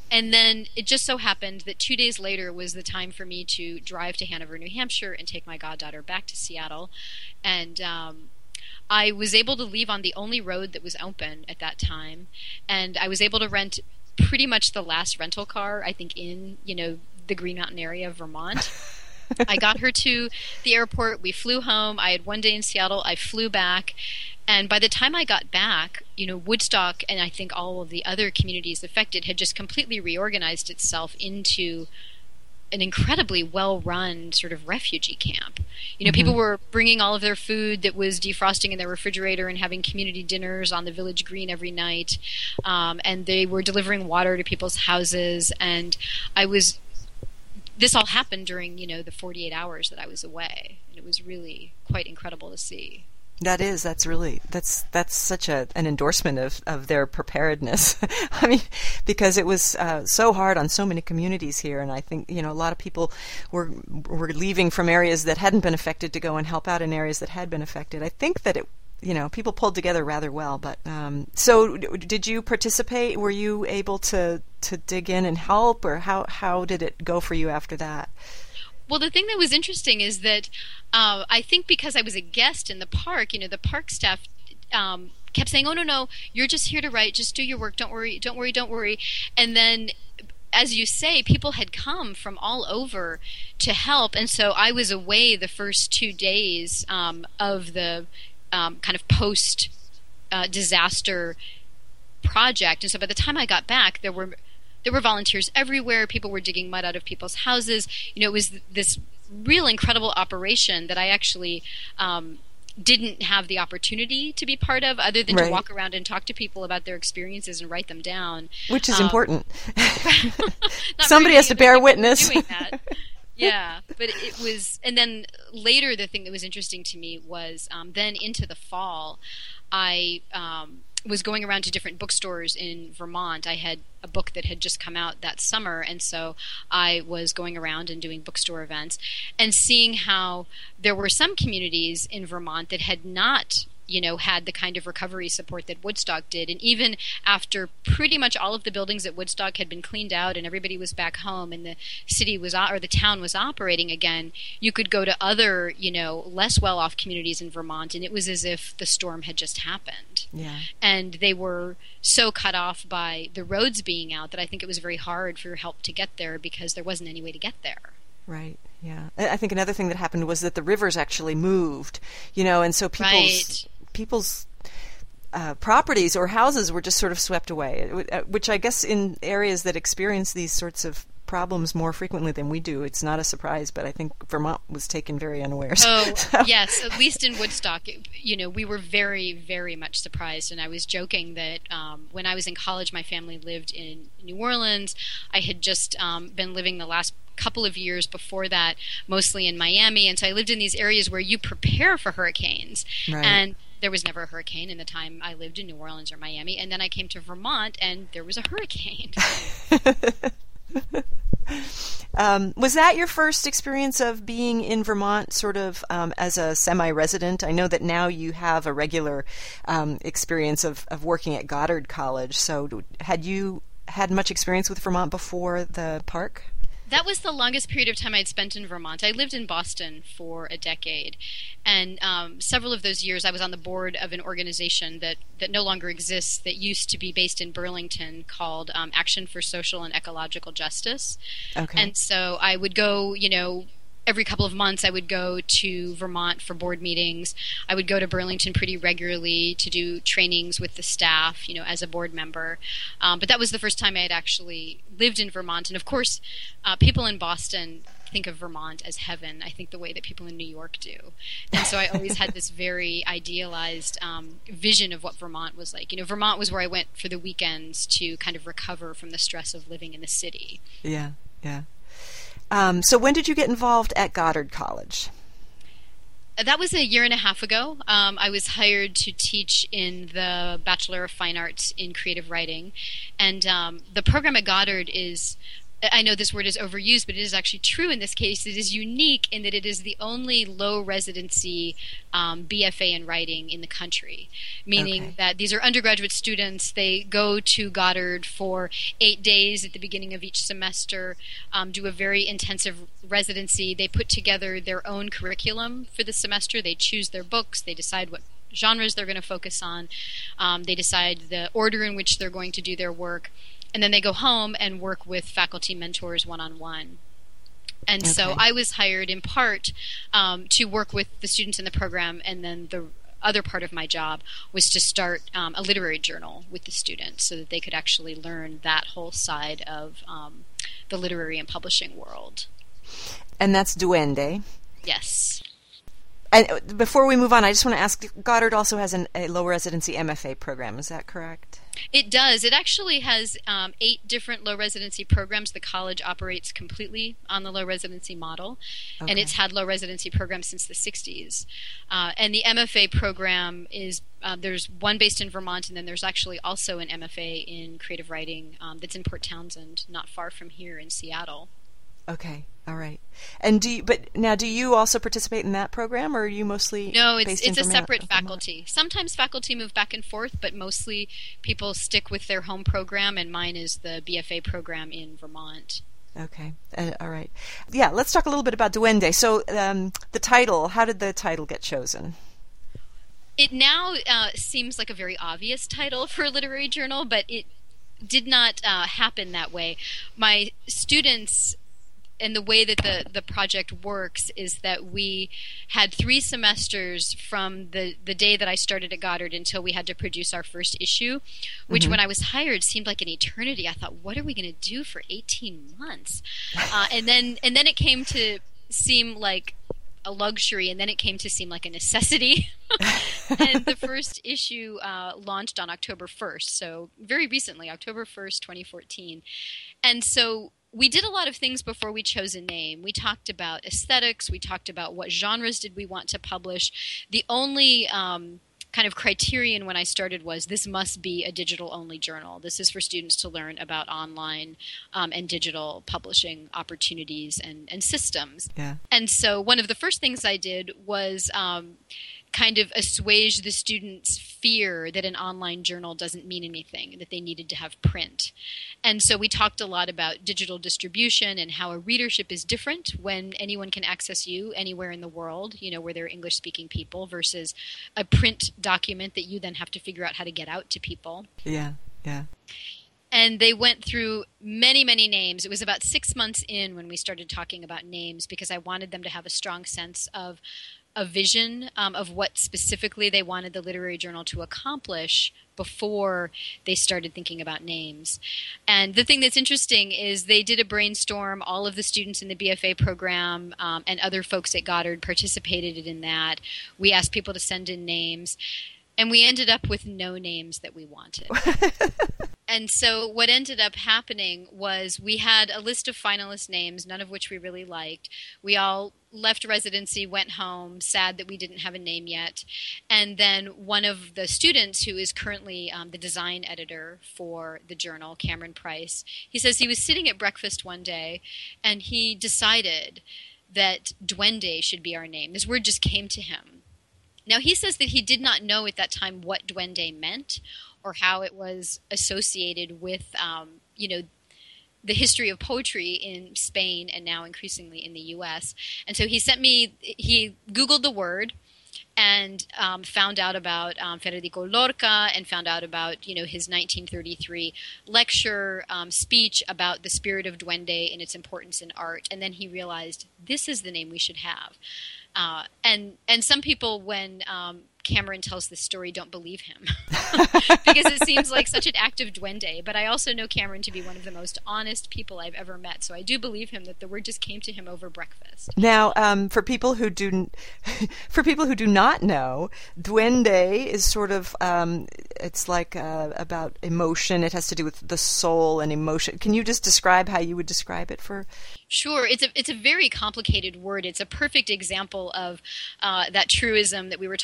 And then it just so happened that two days later was the time for me to drive to Hanover, New Hampshire, and take my goddaughter back to Seattle. And um, I was able to leave on the only road that was open at that time, and I was able to rent pretty much the last rental car, I think, in, you know, the Green Mountain area of Vermont. I got her to the airport. We flew home. I had one day in Seattle. I flew back. And by the time I got back, you know, Woodstock and I think all of the other communities affected had just completely reorganized itself into an incredibly well-run sort of refugee camp. You know, mm-hmm. people were bringing all of their food that was defrosting in their refrigerator and having community dinners on the village green every night. Um, and they were delivering water to people's houses. And I was... This all happened during, you know, the forty-eight hours that I was away. And it was really quite incredible to see. That is, that's really, that's that's such a an endorsement of, of their preparedness. I mean, because it was uh, so hard on so many communities here, and I think, you know, a lot of people were were leaving from areas that hadn't been affected to go and help out in areas that had been affected. I think that it, you know, people pulled together rather well. But um, so, did you participate? Were you able to to dig in and help, or how how did it go for you after that? Well, the thing that was interesting is that uh, I think because I was a guest in the park, you know, the park staff um, kept saying, "Oh no, no, you're just here to write. Just do your work. Don't worry. Don't worry. Don't worry." And then, as you say, people had come from all over to help, and so I was away the first two days um, of the um, kind of post uh, disaster project, and so by the time I got back, there were. There were volunteers everywhere. People were digging mud out of people's houses. You know, it was this real incredible operation that I actually um, didn't have the opportunity to be part of, other than right. to walk around and talk to people about their experiences and write them down. Which is um, important. Somebody has to bear witness. Doing that. Yeah, but it was, and then later the thing that was interesting to me was um, then into the fall, I um, was going around to different bookstores in Vermont. I had a book that had just come out that summer, and so I was going around and doing bookstore events and seeing how there were some communities in Vermont that had not, you know, had the kind of recovery support that Woodstock did. And even after pretty much all of the buildings at Woodstock had been cleaned out and everybody was back home and the city was, or the town was operating again, you could go to other, you know, less well-off communities in Vermont, and it was as if the storm had just happened. Yeah. And they were so cut off by the roads being out that I think it was very hard for help to get there because there wasn't any way to get there. Right. Yeah. I think another thing that happened was that the rivers actually moved, you know, and so people's right. people's uh, properties or houses were just sort of swept away, which I guess in areas that experience these sorts of problems more frequently than we do, it's not a surprise, but I think Vermont was taken very unawares. Oh, so. Yes, at least in Woodstock, you know, we were very, very much surprised, and I was joking that um, when I was in college, my family lived in New Orleans. I had just um, been living the last couple of years before that mostly in Miami, and so I lived in these areas where you prepare for hurricanes, right. and there was never a hurricane in the time I lived in New Orleans or Miami, and then I came to Vermont, and there was a hurricane. Um, was that your first experience of being in Vermont sort of um, as a semi-resident? I know that now you have a regular um, experience of, of working at Goddard College. So had you had much experience with Vermont before the park? That was the longest period of time I'd spent in Vermont. I lived in Boston for a decade, and um, several of those years I was on the board of an organization that, that no longer exists that used to be based in Burlington called um, Action for Social and Ecological Justice. Okay. And so I would go, you know, every couple of months I would go to Vermont for board meetings. I would go to Burlington pretty regularly to do trainings with the staff, you know, as a board member. Um, but that was the first time I had actually lived in Vermont. And of course, uh, people in Boston think of Vermont as heaven, I think the way that people in New York do. And so I always had this very idealized um, vision of what Vermont was like. You know, Vermont was where I went for the weekends to kind of recover from the stress of living in the city. Yeah, yeah. Um, so when did you get involved at Goddard College? That was a year and a half ago. Um, I was hired to teach in the Bachelor of Fine Arts in Creative Writing. And um, the program at Goddard is I know this word is overused, but it is actually true in this case. It is unique in that it is the only low residency um, B F A in writing in the country, meaning okay. that these are undergraduate students. They go to Goddard for eight days at the beginning of each semester, um, do a very intensive residency. They put together their own curriculum for the semester. They choose their books. They decide what genres they're going to focus on. Um, they decide the order in which they're going to do their work. And then they go home and work with faculty mentors one-on-one. And okay. so I was hired in part um, to work with the students in the program, and then the other part of my job was to start um, a literary journal with the students so that they could actually learn that whole side of um, the literary and publishing world. And that's Duende. Yes. And before we move on, I just want to ask, Goddard also has an, a low residency M F A program. Is that correct? It does. It actually has um, eight different low residency programs. The college operates completely on the low residency model, okay. and it's had low residency programs since the sixties. Uh, and the M F A program is uh, there's one based in Vermont, and then there's actually also an M F A in creative writing um, that's in Port Townsend, not far from here in Seattle. Okay, all right. And do you, but now do you also participate in that program, or are you mostly no? It's based it's in a Vermont, separate Vermont? faculty. Sometimes faculty move back and forth, but mostly people stick with their home program, and mine is the B F A program in Vermont. Okay, uh, all right. Yeah, let's talk a little bit about Duende. So um, the title, how did the title get chosen? It now uh, seems like a very obvious title for a literary journal, but it did not uh, happen that way. My students. And the way that the, the project works is that we had three semesters from the, the day that I started at Goddard until we had to produce our first issue, which mm-hmm. when I was hired seemed like an eternity. I thought, what are we going to do for eighteen months? Uh, and then and then it came to seem like a luxury, and then it came to seem like a necessity. And the first issue uh, launched on October first, so very recently, October first, twenty fourteen. And so we did a lot of things before we chose a name. We talked about aesthetics. We talked about what genres did we want to publish. The only um, kind of criterion when I started was this must be a digital-only journal. This is for students to learn about online um, and digital publishing opportunities and, and systems. Yeah. And so one of the first things I did was um, kind of assuage the students' fear that an online journal doesn't mean anything, that they needed to have print. And so we talked a lot about digital distribution and how a readership is different when anyone can access you anywhere in the world, you know, where there are English-speaking people, versus a print document that you then have to figure out how to get out to people. Yeah, yeah. And they went through many, many names. It was about six months in when we started talking about names because I wanted them to have a strong sense of a vision um, of what specifically they wanted the literary journal to accomplish before they started thinking about names. And the thing that's interesting is they did a brainstorm. All of the students in the B F A program um, and other folks at Goddard participated in that. We asked people to send in names. And we ended up with no names that we wanted. And so what ended up happening was we had a list of finalist names, none of which we really liked. We all left residency, went home, sad that we didn't have a name yet. And then one of the students who is currently um, the design editor for the journal, Cameron Price, he says he was sitting at breakfast one day and he decided that Duende should be our name. This word just came to him. Now, he says that he did not know at that time what Duende meant or how it was associated with, um, you know, the history of poetry in Spain and now increasingly in the U S. And so he sent me, he Googled the word and um, found out about um, Federico Lorca and found out about, you know, his nineteen thirty-three lecture um, speech about the spirit of Duende and its importance in art. And then he realized this is the name we should have. Uh, and and some people, when um, Cameron tells this story, don't believe him because it seems like such an act of duende. But I also know Cameron to be one of the most honest people I've ever met, so I do believe him that the word just came to him over breakfast. Now, um, for people who do, for people who do not know, duende is sort of um, it's like uh, about emotion. It has to do with the soul and emotion. Can you just describe how you would describe it for? Sure. It's a it's a very complicated word. It's a perfect example of uh, that truism that we were talking about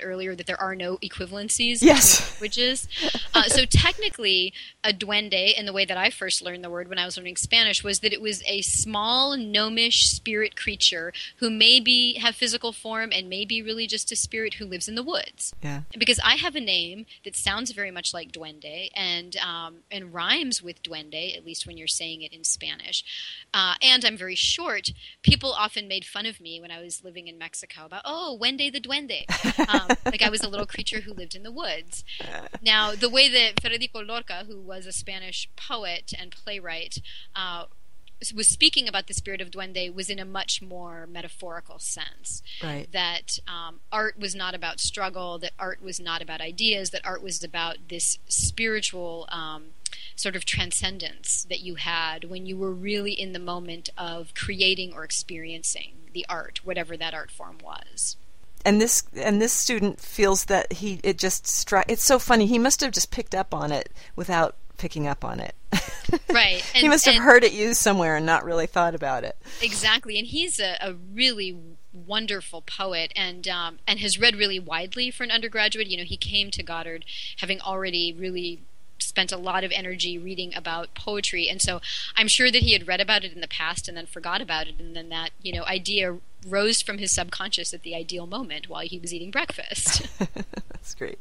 about earlier that there are no equivalencies yes. between languages. Uh, so technically, a duende, in the way that I first learned the word when I was learning Spanish, was that it was a small, gnomish spirit creature who may be, have physical form and may be really just a spirit who lives in the woods. Yeah. Because I have a name that sounds very much like duende and um, and rhymes with duende, at least when you're saying it in Spanish. Uh, and I'm very short. People often made fun of me when I was living in Mexico about, oh, Wende the Duende. Um, like I was a little creature who lived in the woods. Now, the way that Federico Lorca, who was a Spanish poet and playwright, uh, was speaking about the spirit of duende was in a much more metaphorical sense. Right. That um, art was not about struggle, that art was not about ideas, that art was about this spiritual um, sort of transcendence that you had when you were really in the moment of creating or experiencing the art, whatever that art form was. And this and this student feels that he it just struck. It's so funny. He must have just picked up on it without picking up on it. Right. And, he must have and, heard it used somewhere and not really thought about it. Exactly. And he's a, a really wonderful poet and um, and has read really widely for an undergraduate. You know, he came to Goddard having already really spent a lot of energy reading about poetry, and so I'm sure that he had read about it in the past and then forgot about it, and then that, you know, idea rose from his subconscious at the ideal moment while he was eating breakfast. That's great.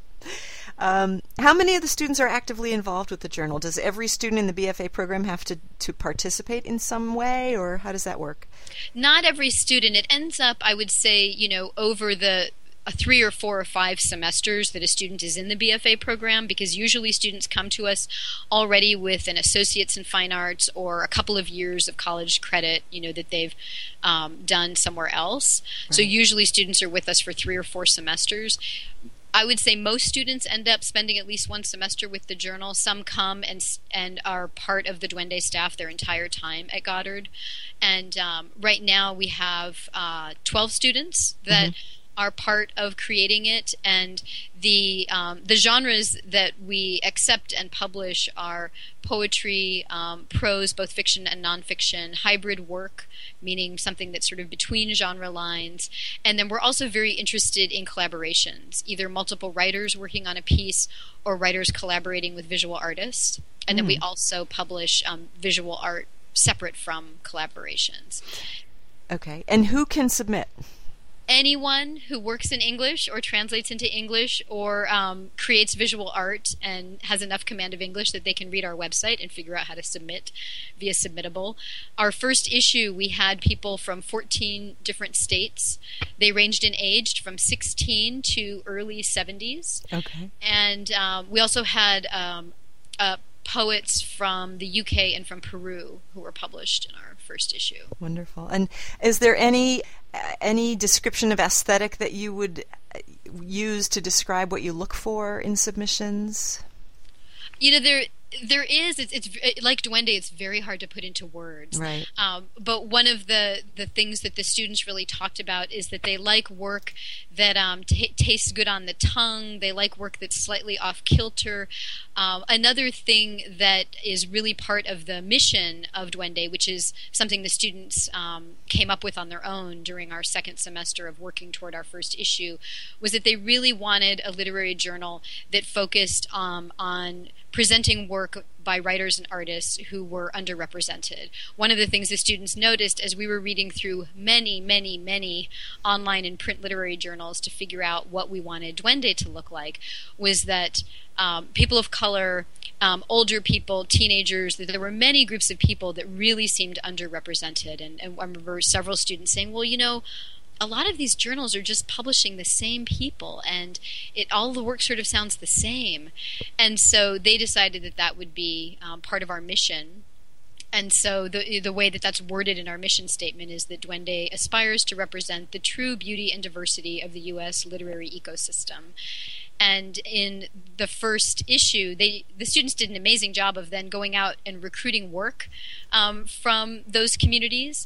Um, how many of the students are actively involved with the journal? Does every student in the B F A program have to, to participate in some way, or how does that work? Not every student. It ends up, I would say, you know, over the a three or four or five semesters that a student is in the B F A program, because usually students come to us already with an associate's in fine arts or a couple of years of college credit, you know, that they've um, done somewhere else. Right. So usually students are with us for three or four semesters. I would say most students end up spending at least one semester with the journal. Some come and and are part of the Duende staff their entire time at Goddard. And um, right now we have uh, twelve students that mm-hmm. are part of creating it, and the um, the genres that we accept and publish are poetry, um, prose, both fiction and nonfiction, hybrid work, meaning something that's sort of between genre lines, and then we're also very interested in collaborations, either multiple writers working on a piece or writers collaborating with visual artists, and mm. then we also publish um, visual art separate from collaborations. Okay, and who can submit? Anyone who works in English or translates into English or um, creates visual art and has enough command of English that they can read our website and figure out how to submit via Submittable. Our first issue, we had people from fourteen different states. They ranged in age from sixteen to early seventies. Okay. And um, we also had um, uh, poets from the U K and from Peru who were published in our first issue. Wonderful. And is there any any description of aesthetic that you would use to describe what you look for in submissions? You know, there there is. It's, it's like Duende. It's very hard to put into words. Right. Um, but one of the the things that the students really talked about is that they like work that um, t- tastes good on the tongue. They like work that's slightly off kilter. Um, another thing that is really part of the mission of Duende, which is something the students um, came up with on their own during our second semester of working toward our first issue, was that they really wanted a literary journal that focused um, on presenting work by writers and artists who were underrepresented. One of the things the students noticed as we were reading through many, many, many online and print literary journals to figure out what we wanted Duende to look like was that um, people of color, um, older people, teenagers, that there were many groups of people that really seemed underrepresented. And, and I remember several students saying, well, you know, a lot of these journals are just publishing the same people, and it all the work sort of sounds the same. And so they decided that that would be um, part of our mission. And so the the way that that's worded in our mission statement is that Duende aspires to represent the true beauty and diversity of the U S literary ecosystem. And in the first issue, they the students did an amazing job of then going out and recruiting work um, from those communities.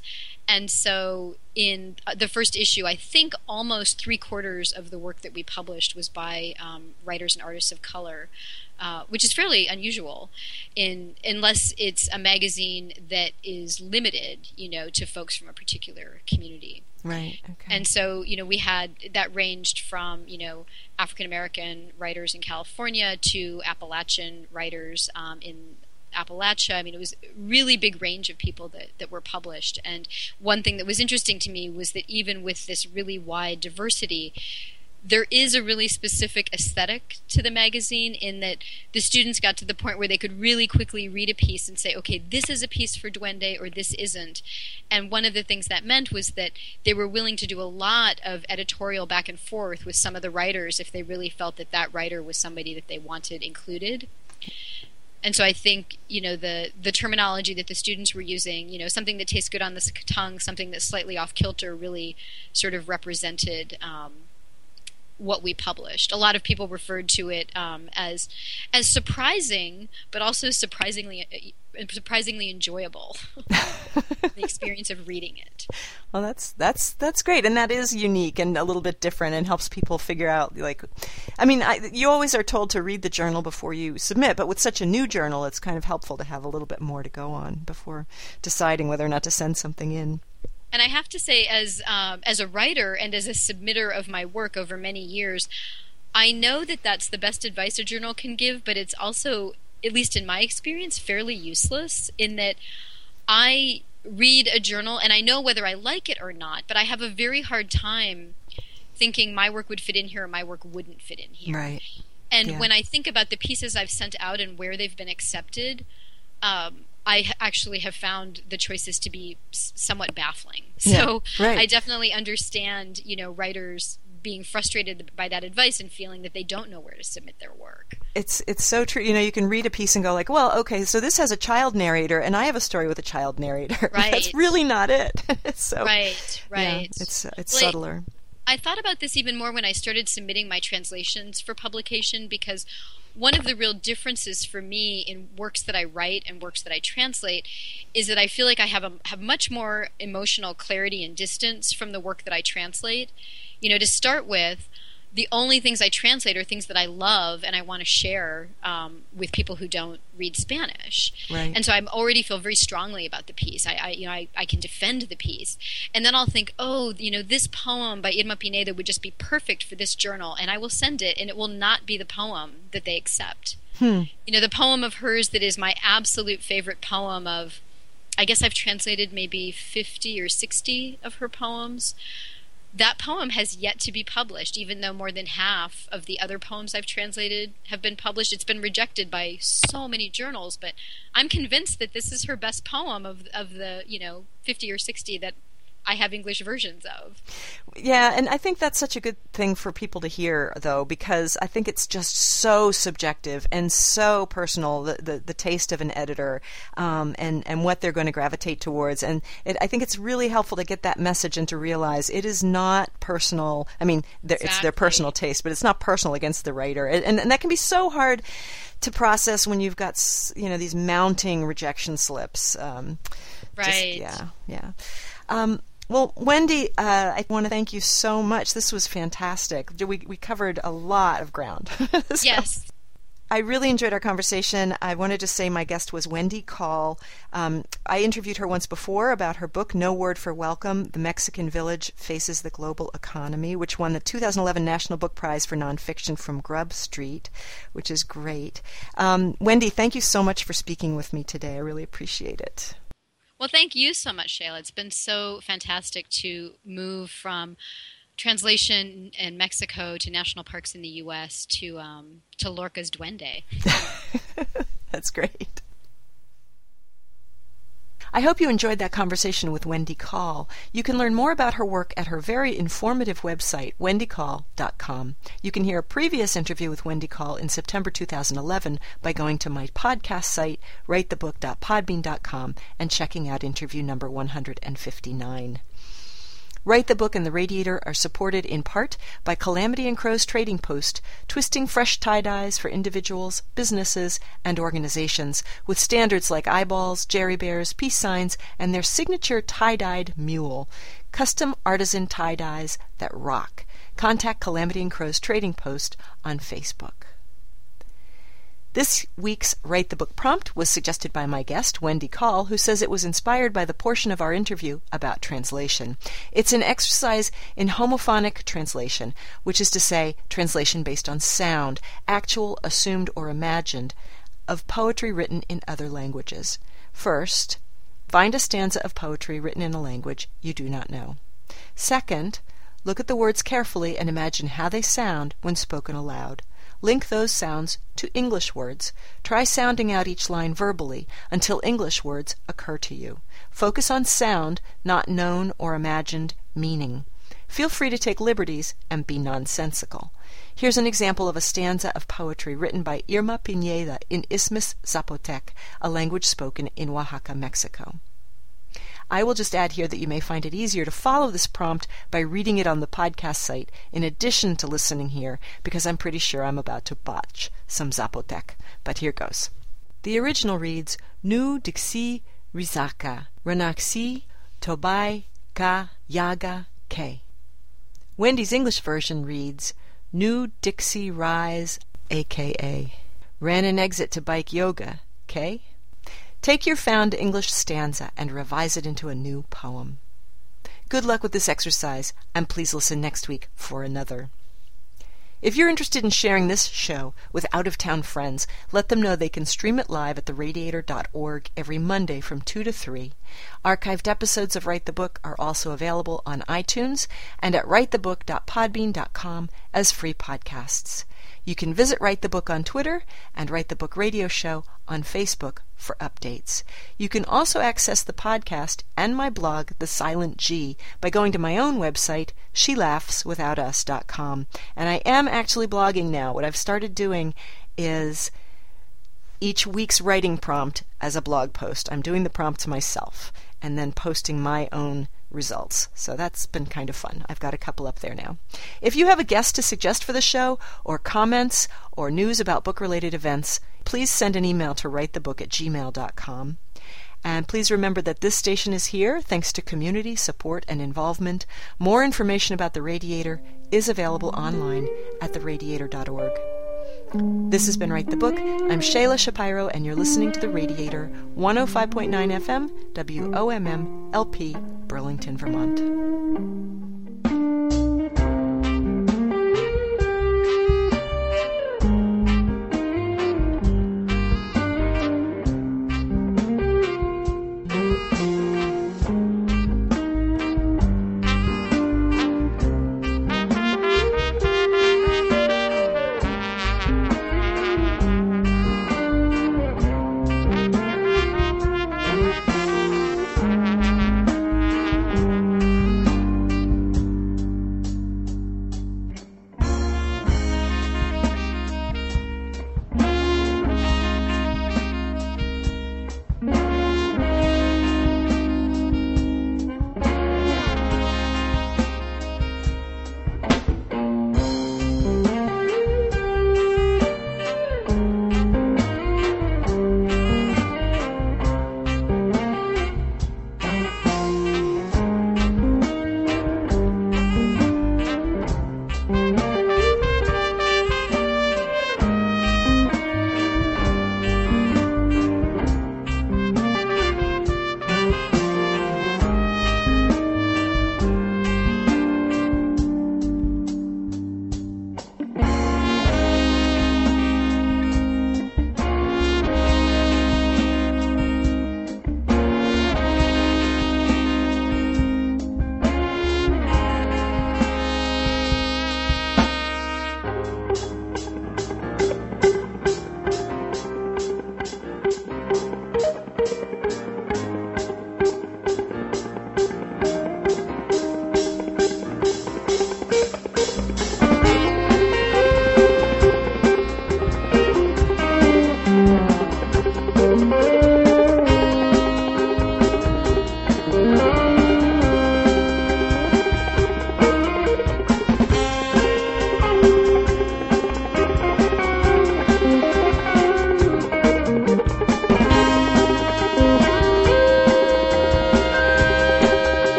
And so in the first issue, I think almost three quarters of the work that we published was by um, writers and artists of color, uh, which is fairly unusual, in unless it's a magazine that is limited, you know, to folks from a particular community. Right. Okay. And so, you know, we had that ranged from, you know, African American writers in California to Appalachian writers um, in Appalachia. I mean, it was a really big range of people that, that were published. And one thing that was interesting to me was that even with this really wide diversity, there is a really specific aesthetic to the magazine, in that the students got to the point where they could really quickly read a piece and say, okay, this is a piece for Duende or this isn't. And one of the things that meant was that they were willing to do a lot of editorial back and forth with some of the writers if they really felt that that writer was somebody that they wanted included. And so I think, you know, the, the terminology that the students were using, you know, something that tastes good on the tongue, something that's slightly off kilter, really sort of represented um, what we published. A lot of people referred to it um, as as surprising, but also surprisingly surprisingly enjoyable. The experience of reading it. Well, that's that's that's great, and that is unique and a little bit different, and helps people figure out. Like, I mean, I, you always are told to read the journal before you submit, but with such a new journal, it's kind of helpful to have a little bit more to go on before deciding whether or not to send something in. And I have to say, as um, as a writer and as a submitter of my work over many years, I know that that's the best advice a journal can give, but it's also, at least in my experience, fairly useless, in that I read a journal and I know whether I like it or not, but I have a very hard time thinking my work would fit in here or my work wouldn't fit in here. Right. And yeah. when I think about the pieces I've sent out and where they've been accepted, um, I actually have found the choices to be somewhat baffling. So yeah, right. I definitely understand, you know, writers being frustrated by that advice and feeling that they don't know where to submit their work. It's it's so true. You know, you can read a piece and go like, well, okay, so this has a child narrator, and I have a story with a child narrator. Right. That's really not it. so, right, right. Yeah, it's it's well, subtler. I thought about this even more when I started submitting my translations for publication, because one of the real differences for me in works that I write and works that I translate is that I feel like I have a, have much more emotional clarity and distance from the work that I translate. You know, to start with, the only things I translate are things that I love and I want to share um, with people who don't read Spanish. Right. And so I already feel very strongly about the piece. I, I you know, I, I can defend the piece. And then I'll think, oh, you know, this poem by Irma Pineda would just be perfect for this journal, and I will send it, and it will not be the poem that they accept. Hmm. You know, the poem of hers that is my absolute favorite poem of, I guess I've translated maybe fifty or sixty of her poems. That poem has yet to be published, even though more than half of the other poems I've translated have been published. It's been rejected by so many journals, but I'm convinced that this is her best poem of of the, you know, fifty or sixty that I have English versions of. Yeah, and I think that's such a good thing for people to hear, though, because I think it's just so subjective and so personal, the the, the taste of an editor um, and, and what they're going to gravitate towards. And it, I think it's really helpful to get that message and to realize it is not personal. I mean, exactly. It's their personal taste, but it's not personal against the writer. And, and that can be so hard to process when you've got, you know, these mounting rejection slips. Um, right. Just, yeah, yeah. Um, Well, Wendy, uh, I want to thank you so much. This was fantastic. We we covered a lot of ground. so, yes. I really enjoyed our conversation. I wanted to say my guest was Wendy Call. Um, I interviewed her once before about her book, No Word for Welcome, The Mexican Village Faces the Global Economy, which won the two thousand eleven National Book Prize for Nonfiction from Grub Street, which is great. Um, Wendy, thank you so much for speaking with me today. I really appreciate it. Well, thank you so much, Shayla. It's been so fantastic to move from translation in Mexico to national parks in the U S to um, to Lorca's Duende. That's great. I hope you enjoyed that conversation with Wendy Call. You can learn more about her work at her very informative website, wendy call dot com. You can hear a previous interview with Wendy Call in September two thousand eleven by going to my podcast site, write the book dot podbean dot com, and checking out interview number one hundred fifty-nine. Write the Book and The Radiator are supported in part by Calamity and Crow's Trading Post, twisting fresh tie-dyes for individuals, businesses, and organizations, with standards like eyeballs, jerry bears, peace signs, and their signature tie-dyed mule. Custom artisan tie-dyes that rock. Contact Calamity and Crow's Trading Post on Facebook. This week's Write the Book prompt was suggested by my guest, Wendy Call, who says it was inspired by the portion of our interview about translation. It's an exercise in homophonic translation, which is to say, translation based on sound, actual, assumed, or imagined, of poetry written in other languages. First, find a stanza of poetry written in a language you do not know. Second, look at the words carefully and imagine how they sound when spoken aloud. Link those sounds to English words. Try sounding out each line verbally until English words occur to you. Focus on sound, not known or imagined meaning. Feel free to take liberties and be nonsensical. Here's an example of a stanza of poetry written by Irma Pineda in Isthmus Zapotec, a language spoken in Oaxaca, Mexico. I will just add here that you may find it easier to follow this prompt by reading it on the podcast site in addition to listening here, because I'm pretty sure I'm about to botch some Zapotec. But here goes. The original reads, Nu dixi rizaka, renaxi tobai ka yaga ke. Wendy's English version reads, Nu dixi rise, aka ran an exit to bike yoga, k? Take your found English stanza and revise it into a new poem. Good luck with this exercise, and please listen next week for another. If you're interested in sharing this show with out-of-town friends, let them know they can stream it live at the radiator dot org every Monday from two to three. Archived episodes of Write the Book are also available on iTunes and at write the book dot podbean dot com as free podcasts. You can visit Write the Book on Twitter and Write the Book Radio Show on Facebook for updates. You can also access the podcast and my blog, The Silent G, by going to my own website, she laughs without us dot com. And I am actually blogging now. What I've started doing is each week's writing prompt as a blog post. I'm doing the prompts myself and then posting my own results. So that's been kind of fun. I've got a couple up there now. If you have a guest to suggest for the show, or comments, or news about book-related events, please send an email to write the book at gmail dot com. And please remember that this station is here thanks to community support and involvement. More information about The Radiator is available online at the radiator dot org. This has been Write the Book. I'm Shayla Shapiro, and you're listening to The Radiator, one oh five point nine F M, W O M M L P, Burlington, Vermont.